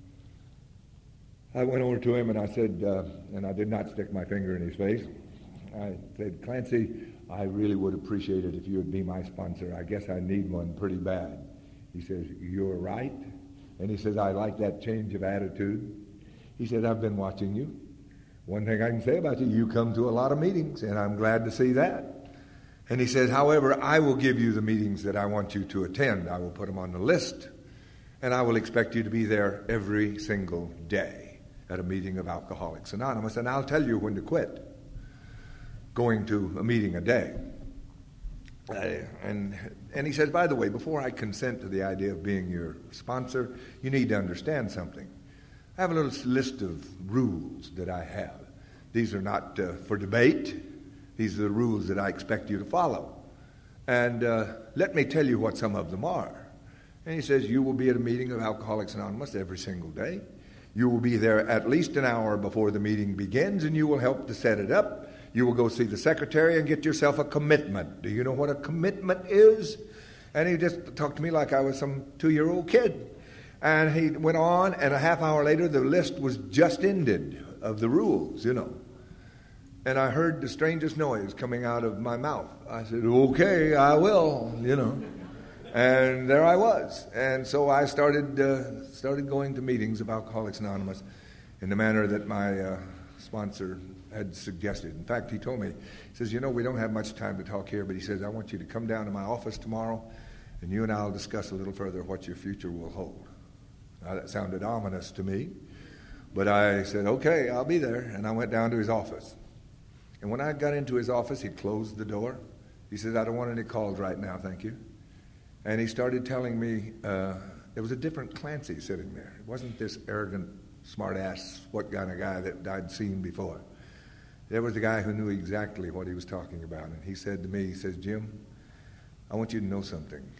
went over to him, and I said, and I did not stick my finger in his face. I said, Clancy, I really would appreciate it if you would be my sponsor. I guess I need one pretty bad. He says, you're right. And he says, I like that change of attitude. He said, I've been watching you. One thing I can say about you, you come to a lot of meetings, and I'm glad to see that. And he says, however, I will give you the meetings that I want you to attend. I will put them on the list, and I will expect you to be there every single day at a meeting of Alcoholics Anonymous, and I'll tell you when to quit going to a meeting a day. And he says, by the way, before I consent to the idea of being your sponsor, you need to understand something. I have a little list of rules that I have. These are not for debate. These are the rules that I expect you to follow. And let me tell you what some of them are. And he says, you will be at a meeting of Alcoholics Anonymous every single day. You will be there at least an hour before the meeting begins, and you will help to set it up. You will go see the secretary and get yourself a commitment. Do you know what a commitment is? And he just talked to me like I was some 2-year-old kid. And he went on, and a half hour later, the list was just ended of the rules, And I heard the strangest noise coming out of my mouth. I said, okay, I will, And there I was. And so I started going to meetings of Alcoholics Anonymous in the manner that my sponsor had suggested. In fact, he told me, he says, we don't have much time to talk here, but he says, I want you to come down to my office tomorrow, and you and I will discuss a little further what your future will hold. Now, that sounded ominous to me, but I said, okay, I'll be there, and I went down to his office. And when I got into his office, he closed the door. He says, I don't want any calls right now, thank you. And he started telling me there was a different Clancy sitting there. It wasn't this arrogant, smart-ass, what kind of guy that I'd seen before. There was a guy who knew exactly what he was talking about. And he said to me, he says, Jim, I want you to know something.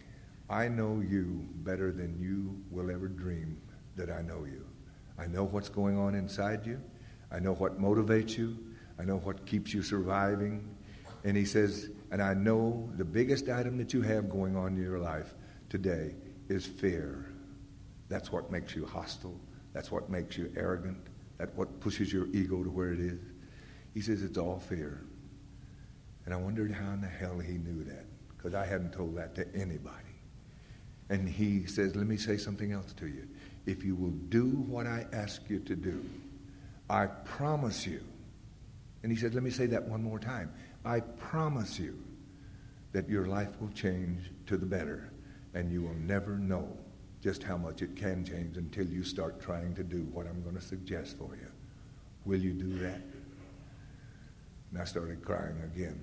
I know you better than you will ever dream that I know you. I know what's going on inside you. I know what motivates you. I know what keeps you surviving. And he says, and I know the biggest item that you have going on in your life today is fear. That's what makes you hostile. That's what makes you arrogant. That's what pushes your ego to where it is. He says it's all fear. And I wondered how in the hell he knew that, because I hadn't told that to anybody. And he says, let me say something else to you. If you will do what I ask you to do, I promise you, and he said, let me say that one more time. I promise you that your life will change to the better, and you will never know just how much it can change until you start trying to do what I'm going to suggest for you. Will you do that? And I started crying again.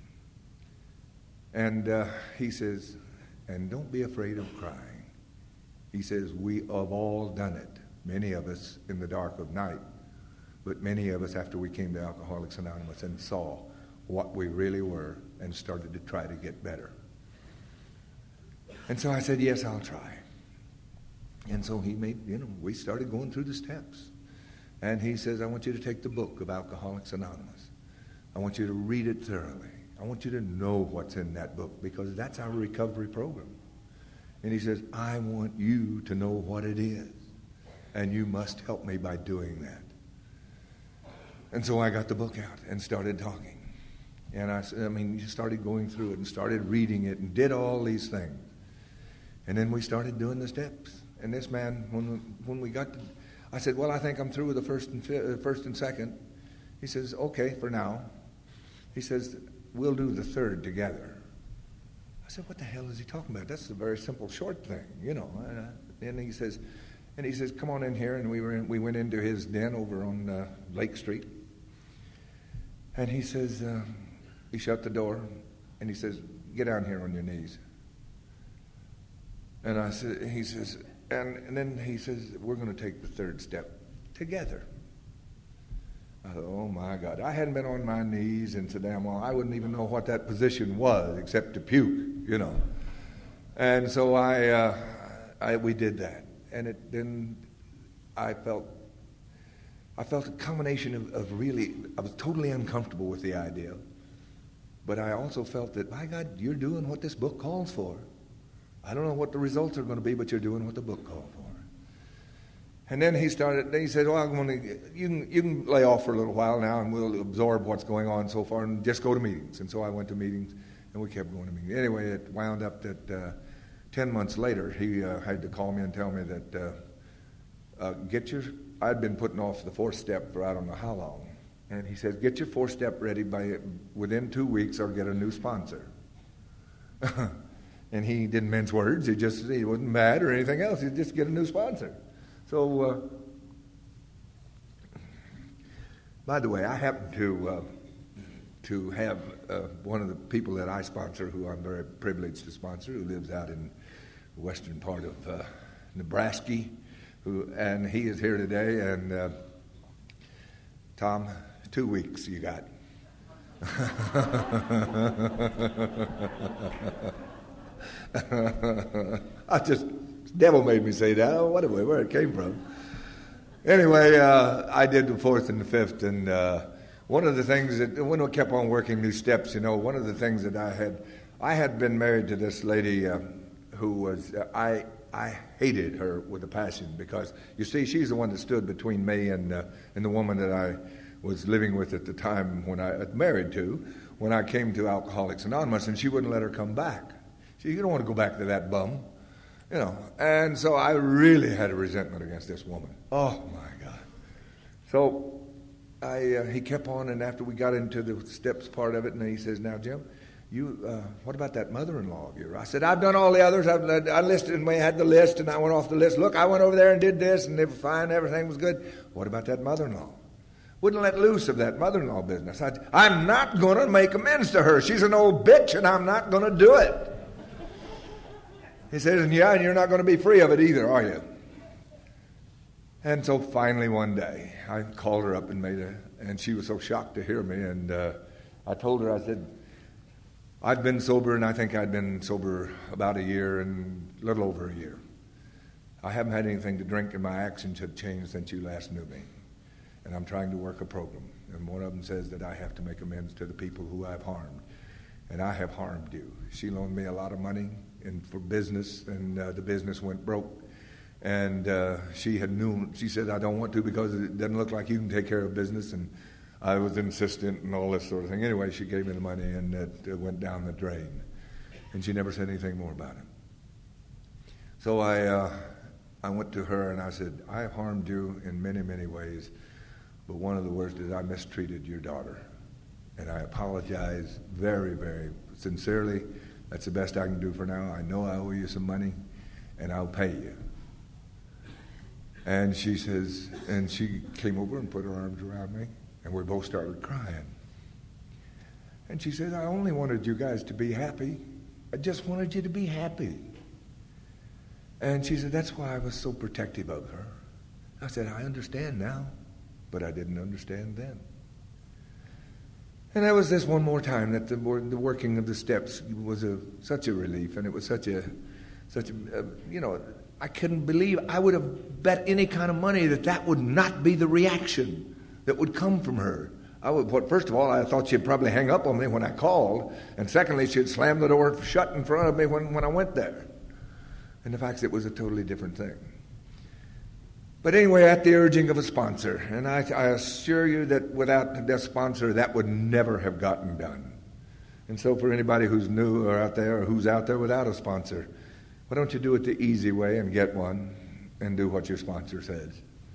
And he says, and don't be afraid of crying. He says, we have all done it, many of us in the dark of night, but many of us after we came to Alcoholics Anonymous and saw what we really were and started to try to get better. And so I said, yes, I'll try. And so he made, we started going through the steps. And he says, I want you to take the book of Alcoholics Anonymous. I want you to read it thoroughly. I want you to know what's in that book, because that's our recovery program. And he says, I want you to know what it is, and you must help me by doing that. And so I got the book out and started talking. And you started going through it and started reading it and did all these things. And then we started doing the steps. And this man, when we got to, I said, well, I think I'm through with the first and second. He says, okay, for now. He says, we'll do the third together. I said, what the hell is he talking about? That's a very simple, short thing, And he says, come on in here. And we went into his den over on Lake Street. And he says, he shut the door, and he says, get down here on your knees. And he says, and then he says, we're going to take the third step together. I thought, oh my God. I hadn't been on my knees in so damn long. I wouldn't even know what that position was except to puke, And so we did that. And then I felt a combination of really, I was totally uncomfortable with the idea. But I also felt that, by God, you're doing what this book calls for. I don't know what the results are going to be, but you're doing what the book called for. And then he said, well, you can lay off for a little while now, and we'll absorb what's going on so far, and just go to meetings. And so I went to meetings, and we kept going to meetings. Anyway, it wound up that 10 months later, he had to call me and tell me that I'd been putting off the fourth step for I don't know how long. And he said, get your fourth step ready within 2 weeks or get a new sponsor. And he didn't mince words. He wasn't mad or anything else. He'd just get a new sponsor. So, by the way, I happen to have one of the people that I sponsor, who I'm very privileged to sponsor, who lives out in the western part of Nebraska, and he is here today. And Tom, 2 weeks you got. Devil made me say that. Oh, where it came from. Anyway, I did the fourth and the fifth, and one of the things that, when I kept on working these steps, one of the things that I had been married to this lady who was, I hated her with a passion, because, you see, she's the one that stood between me and the woman that I was living with at the time when I came to Alcoholics Anonymous, and she wouldn't let her come back. She said, you don't want to go back to that bum. And so I really had a resentment against this woman. Oh, my God. So he kept on, and after we got into the steps part of it, and he says, now, Jim, what about that mother-in-law of yours? I said, I've done all the others. I listed, and we had the list, and I went off the list. Look, I went over there and did this, and they were fine. Everything was good. What about that mother-in-law? Wouldn't let loose of that mother-in-law business. I'm not going to make amends to her. She's an old bitch, and I'm not going to do it. He says, and you're not going to be free of it either, are you? And so finally one day, I called her up and and she was so shocked to hear me, and I told her, I said, I'd been sober, and I think I'd been sober about a year and a little over a year. I haven't had anything to drink, and my actions have changed since you last knew me. And I'm trying to work a program. And one of them says that I have to make amends to the people who I've harmed. And I have harmed you. She loaned me a lot of money for business, and the business went broke. And she said, I don't want to because it doesn't look like you can take care of business. And I was insistent and all this sort of thing. Anyway, she gave me the money, and it went down the drain. And she never said anything more about it. So I went to her and I said, I have harmed you in many, many ways. But one of the worst is I mistreated your daughter. And I apologize very, very sincerely. That's the best I can do for now. I know I owe you some money, and I'll pay you. And she says, and she came over and put her arms around me, and we both started crying. And she says, I only wanted you guys to be happy. I just wanted you to be happy. And she said, that's why I was so protective of her. I said, I understand now, but I didn't understand then. And that was this one more time that the working of the steps was such a relief, and it was such a I couldn't believe, I would have bet any kind of money that would not be the reaction that would come from her. First of all, I thought she'd probably hang up on me when I called, and secondly, she'd slam the door shut in front of me when I went there. And the fact is, it was a totally different thing. But anyway, at the urging of a sponsor, and I assure you that without that sponsor, that would never have gotten done. And so for anybody who's new or out there, or who's out there without a sponsor, why don't you do it the easy way and get one and do what your sponsor says?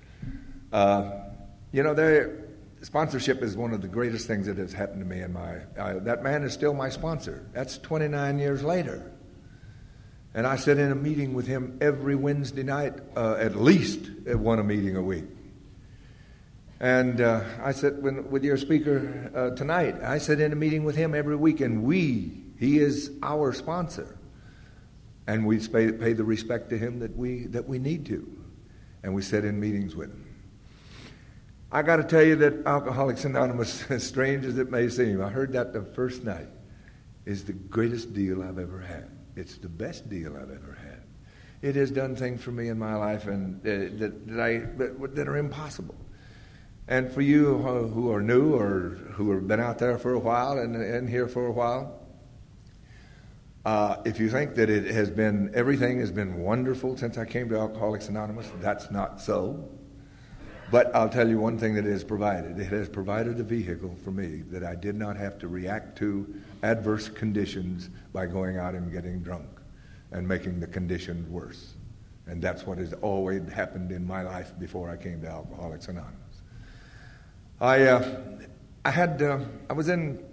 Sponsorship is one of the greatest things that has happened to me in that man is still my sponsor. That's 29 years later. And I sit in a meeting with him every Wednesday night, at least one meeting a week. And I sit with your speaker tonight. I sit in a meeting with him every week, and he is our sponsor. And we pay the respect to him that we need to. And we sit in meetings with him. I got to tell you that Alcoholics Anonymous, as strange as it may seem, I heard that the first night, is the greatest deal I've ever had. It's the best deal I've ever had. It has done things for me in my life and that are impossible. And for you who are new or who have been out there for a while and here for a while, if you think that everything has been wonderful since I came to Alcoholics Anonymous, that's not so. But I'll tell you one thing that it has provided. It has provided a vehicle for me that I did not have to react to adverse conditions by going out and getting drunk and making the conditions worse. And that's what has always happened in my life before I came to Alcoholics Anonymous. I was in,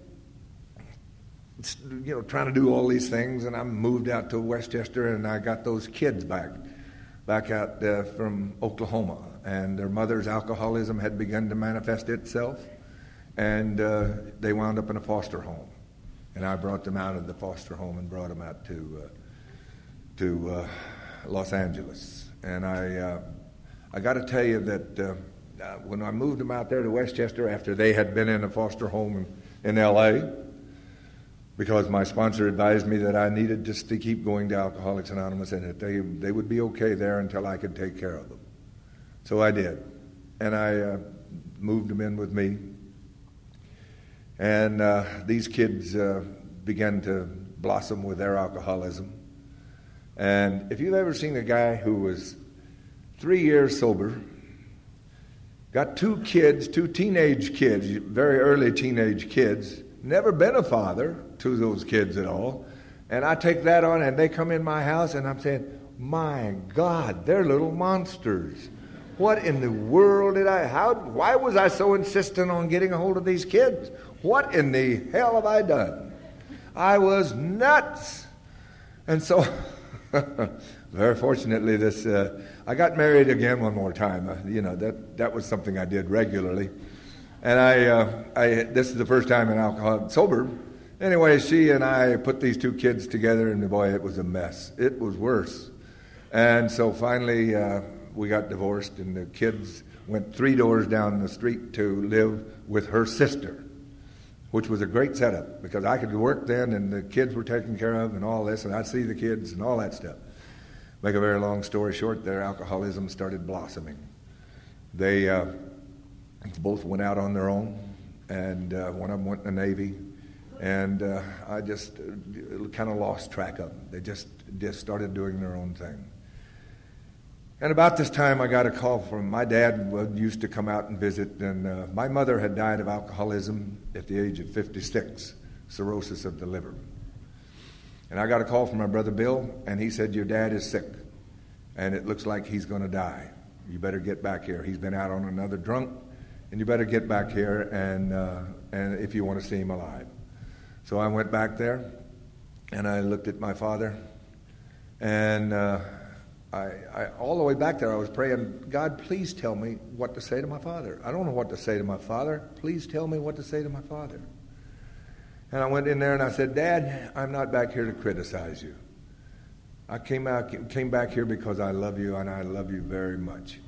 trying to do all these things, and I moved out to Westchester, and I got those kids back out from Oklahoma. And their mother's alcoholism had begun to manifest itself, and they wound up in a foster home. And I brought them out of the foster home and brought them out to Los Angeles. And I got to tell you that when I moved them out there to Westchester after they had been in a foster home in L.A., because my sponsor advised me that I needed just to keep going to Alcoholics Anonymous and that they would be okay there until I could take care of them. So I did. And I moved them in with me. And these kids began to blossom with their alcoholism. And if you've ever seen a guy who was 3 years sober, got two teenage kids, very early teenage kids, never been a father to those kids at all, and I take that on and they come in my house and I'm saying, my God, they're little monsters. What in the world why was I so insistent on getting a hold of these kids? What in the hell have I done? I was nuts. And so, very fortunately, I got married again one more time. That was something I did regularly. And this is the first time in sober. Anyway, she and I put these two kids together, and boy, it was a mess. It was worse. And so finally, we got divorced, and the kids went 3 doors down the street to live with her sister. which was a great setup because I could work then and the kids were taken care of and all this, and I'd see the kids and all that stuff. Make a very long story short, their alcoholism started blossoming. They both went out on their own, and one of them went in the Navy, and I just kind of lost track of them. They just started doing their own thing. And about this time, I got a call from my dad. Used to come out and visit, and my mother had died of alcoholism at the age of 56, cirrhosis of the liver. And I got a call from my brother Bill, and he said, "Your dad is sick, and it looks like he's going to die. You better get back here. He's been out on another drunk, and you better get back here, and if you want to see him alive." So I went back there, and I looked at my father, and I all the way back there I was praying, "God, please tell me what to say to my father. I don't know what to say to my father. Please tell me what to say to my father." And I went in there and I said, "Dad, I'm not back here to criticize you. I came back here because I love you, and I love you very much.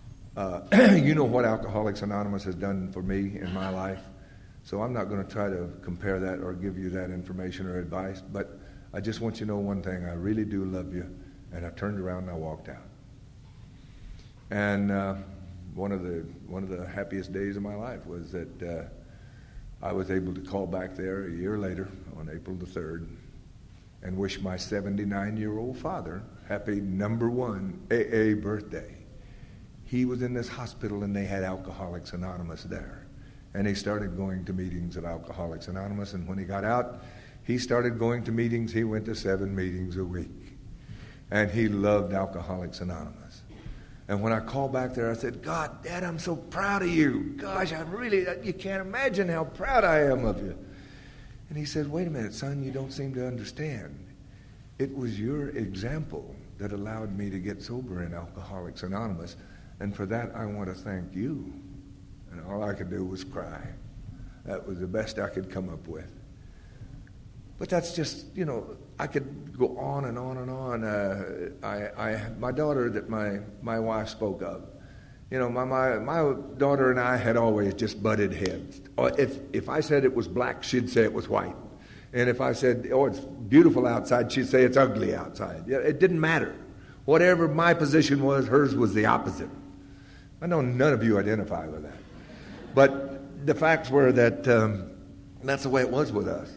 You know what Alcoholics Anonymous has done for me in my life, so I'm not going to try to compare that or give you that information or advice, but I just want you to know one thing. I really do love you." And I turned around and I walked out. And one of the happiest days of my life was that I was able to call back there a year later on April the 3rd and wish my 79-year-old father happy #1 AA birthday. He was in this hospital and they had Alcoholics Anonymous there. And he started going to meetings of Alcoholics Anonymous, and when he got out, he started going to meetings. He went to 7 meetings a week. And he loved Alcoholics Anonymous. And when I called back there, I said, "God, Dad, I'm so proud of you. Gosh, you can't imagine how proud I am of you." And he said, "Wait a minute, son, you don't seem to understand. It was your example that allowed me to get sober in Alcoholics Anonymous. And for that, I want to thank you." And all I could do was cry. That was the best I could come up with. But that's just, I could go on and on and on. My daughter that my wife spoke of, my daughter and I had always just butted heads. If I said it was black, she'd say it was white. And if I said, "Oh, it's beautiful outside," she'd say it's ugly outside. It didn't matter. Whatever my position was, hers was the opposite. I know none of you identify with that. But the facts were that that's the way it was with us.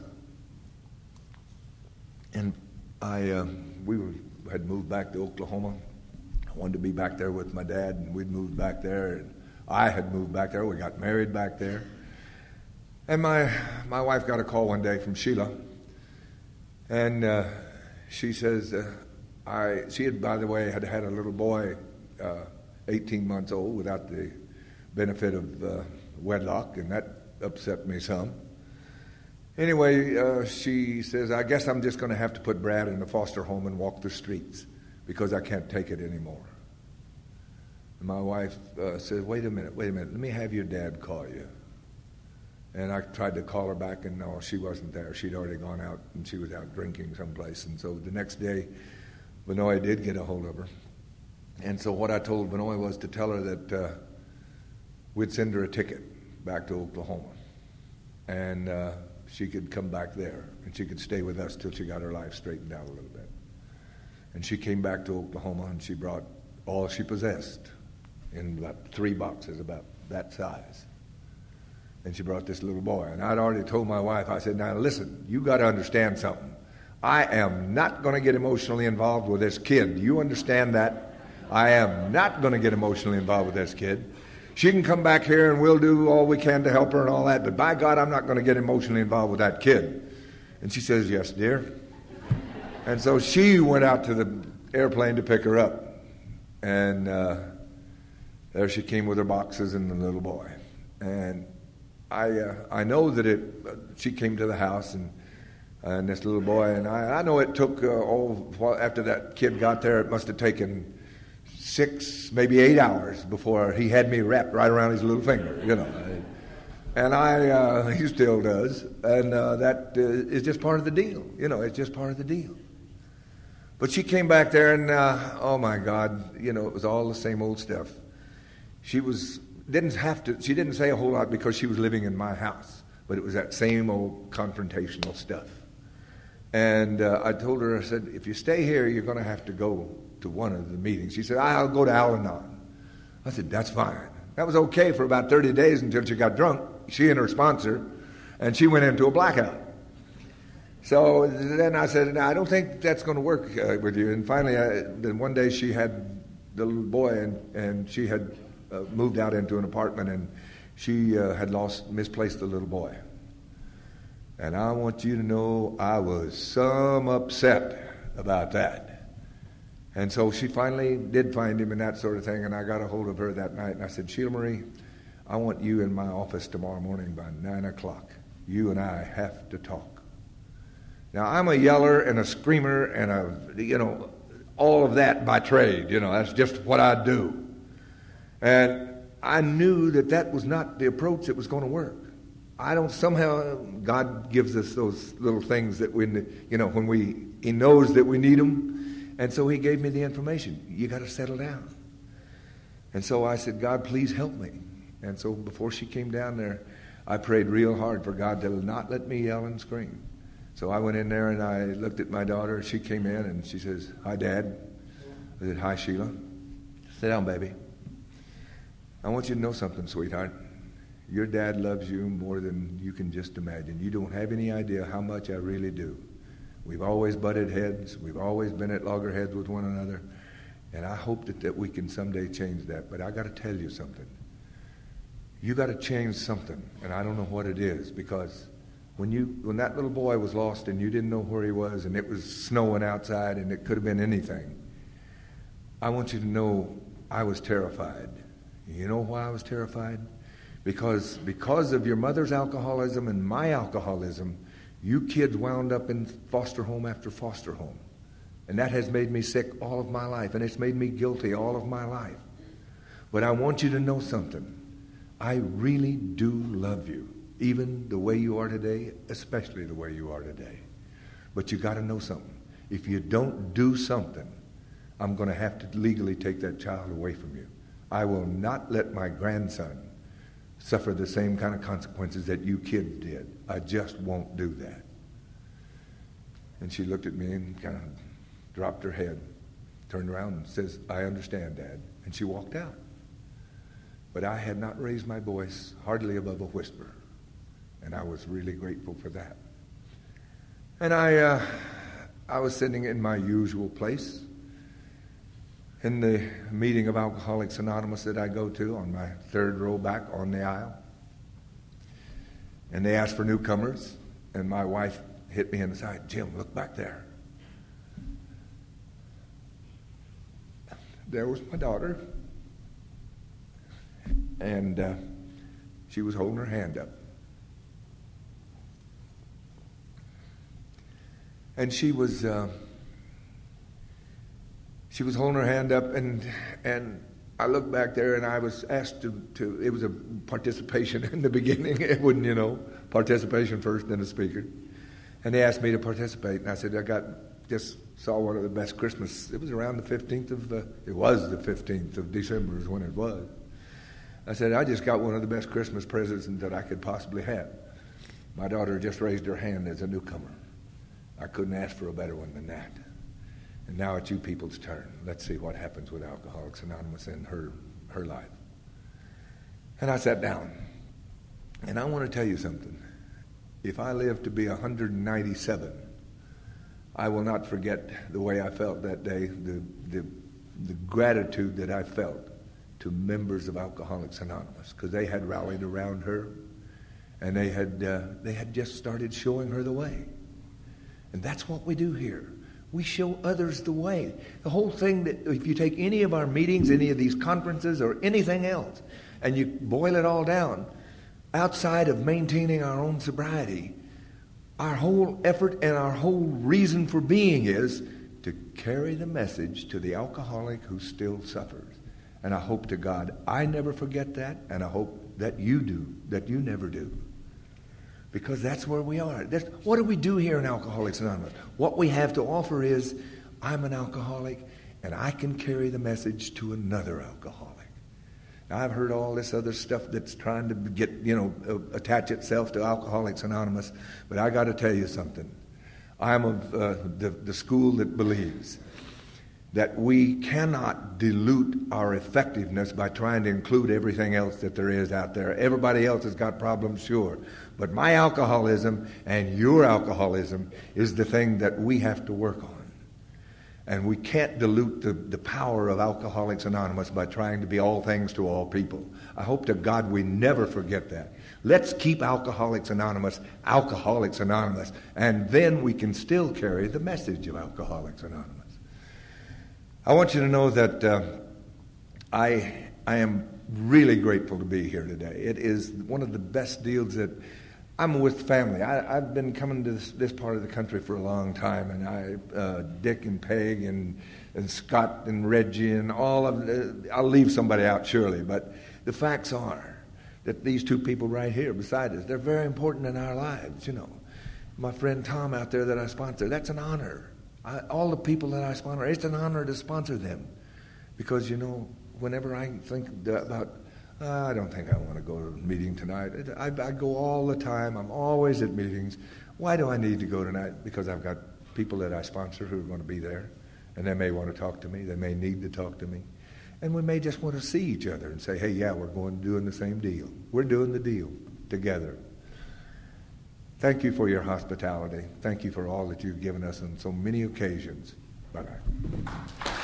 And we had moved back to Oklahoma. I wanted to be back there with my dad, and we'd moved back there. And I had moved back there. We got married back there. And my wife got a call one day from Sheila. And she says, she had, by the way, had a little boy, 18 months old, without the benefit of wedlock, and that upset me some. Anyway, she says, "I guess I'm just going to have to put Brad in a foster home and walk the streets because I can't take it anymore." And my wife says, wait a minute, let me have your dad call you." And I tried to call her back, and no, she wasn't there. She'd already gone out, and she was out drinking someplace. And so the next day, Vinoy did get a hold of her. And so what I told Vinoy was to tell her that we'd send her a ticket back to Oklahoma. And she could come back there, and she could stay with us till she got her life straightened out a little bit. And she came back to Oklahoma, and she brought all she possessed in about 3 boxes about that size. And she brought this little boy. And I'd already told my wife, I said, "Now listen, you got to understand something. I am not going to get emotionally involved with this kid. Do you understand that? I am not going to get emotionally involved with this kid. She can come back here and we'll do all we can to help her and all that, but by God, I'm not going to get emotionally involved with that kid." And she says, "Yes, dear." And so she went out to the airplane to pick her up. And there she came with her boxes and the little boy. And I know that she came to the house and this little boy, and I know it took, after that kid got there, it must have taken 6, maybe 8 hours before he had me wrapped right around his little finger, And he still does. And that is just part of the deal. It's just part of the deal. But she came back there and, oh my God, it was all the same old stuff. She didn't say a whole lot because she was living in my house. But it was that same old confrontational stuff. And I told her, I said, if you stay here, you're going to have to go to one of the meetings. She said, I'll go to Al-Anon. I said, that's fine. That was okay for about 30 days until she got drunk, she and her sponsor, and she went into a blackout. So then I said, I don't think that's going to work with you. And finally, then one day she had the little boy, and she had moved out into an apartment, and she had misplaced the little boy. And I want you to know I was some upset about that. And so she finally did find him and that sort of thing, and I got a hold of her that night, and I said, Sheila Marie, I want you in my office tomorrow morning by 9 o'clock. You and I have to talk. Now, I'm a yeller and a screamer and all of that by trade. That's just what I do. And I knew that was not the approach that was going to work. Somehow God gives us those little things that He knows that we need them. And so He gave me the information. You got to settle down. And so I said, God, please help me. And so before she came down there, I prayed real hard for God to not let me yell and scream. So I went in there and I looked at my daughter. She came in and she says, hi, Dad. I said, hi, Sheila. Sit down, baby. I want you to know something, sweetheart. Your dad loves you more than you can just imagine. You don't have any idea how much I really do. We've always butted heads. We've always been at loggerheads with one another. And I hope that we can someday change that. But I got to tell you something. You got to change something. And I don't know what it is. Because when that little boy was lost and you didn't know where he was and it was snowing outside and it could have been anything, I want you to know I was terrified. You know why I was terrified? Because of your mother's alcoholism and my alcoholism, you kids wound up in foster home after foster home. And that has made me sick all of my life, and it's made me guilty all of my life. But I want you to know something. I really do love you, even the way you are today, especially the way you are today. But you got to know something. If you don't do something, I'm going to have to legally take that child away from you. I will not let my grandson suffer the same kind of consequences that you kids did. I just won't do that. And she looked at me and kind of dropped her head, turned around and says, I understand, Dad. And she walked out. But I had not raised my voice hardly above a whisper. And I was really grateful for that. And I was sitting in my usual place in the meeting of Alcoholics Anonymous that I go to on my third row back on the aisle. And they asked for newcomers, and my wife hit me in the side. Jim, look back there. There was my daughter, and she was holding her hand up. And she was holding her hand up, and I looked back there, and I was asked to it was a participation in the beginning. It wouldn't, participation first, then the speaker. And they asked me to participate, and I said, just saw one of the best Christmas. It was around the 15th of December is when it was. I said, I just got one of the best Christmas presents that I could possibly have. My daughter just raised her hand as a newcomer. I couldn't ask for a better one than that. And now it's you people's turn. Let's see what happens with Alcoholics Anonymous in her life. And I sat down. And I want to tell you something. If I live to be 197, I will not forget the way I felt that day, the gratitude that I felt to members of Alcoholics Anonymous, because they had rallied around her, and they had just started showing her the way. And that's what we do here. We show others the way. The whole thing, that if you take any of our meetings, any of these conferences, or anything else, and you boil it all down, outside of maintaining our own sobriety, our whole effort and our whole reason for being is to carry the message to the alcoholic who still suffers. And I hope to God I never forget that, and I hope that you do, that you never do. Because that's where we are. What do we do here in Alcoholics Anonymous? What we have to offer is, I'm an alcoholic, and I can carry the message to another alcoholic. Now, I've heard all this other stuff that's trying to get, attach itself to Alcoholics Anonymous, but I got to tell you something. I'm of the school that believes that we cannot dilute our effectiveness by trying to include everything else that there is out there. Everybody else has got problems, sure. But my alcoholism and your alcoholism is the thing that we have to work on. And we can't dilute the power of Alcoholics Anonymous by trying to be all things to all people. I hope to God we never forget that. Let's keep Alcoholics Anonymous, and then we can still carry the message of Alcoholics Anonymous. I want you to know that I am really grateful to be here today. It is one of the best deals that I'm with family. I've been coming to this part of the country for a long time, and Dick and Peg and Scott and Reggie and all of I'll leave somebody out surely, but the facts are that these two people right here beside us, they're very important in our lives, My friend Tom out there that I sponsor, that's an honor. All the people that I sponsor, it's an honor to sponsor them. Because, whenever I think about, I don't think I want to go to a meeting tonight. I go all the time. I'm always at meetings. Why do I need to go tonight? Because I've got people that I sponsor who are going to be there. And they may want to talk to me. They may need to talk to me. And we may just want to see each other and say, hey, yeah, we're doing the same deal. We're doing the deal together. Thank you for your hospitality. Thank you for all that you've given us on so many occasions. Bye-bye.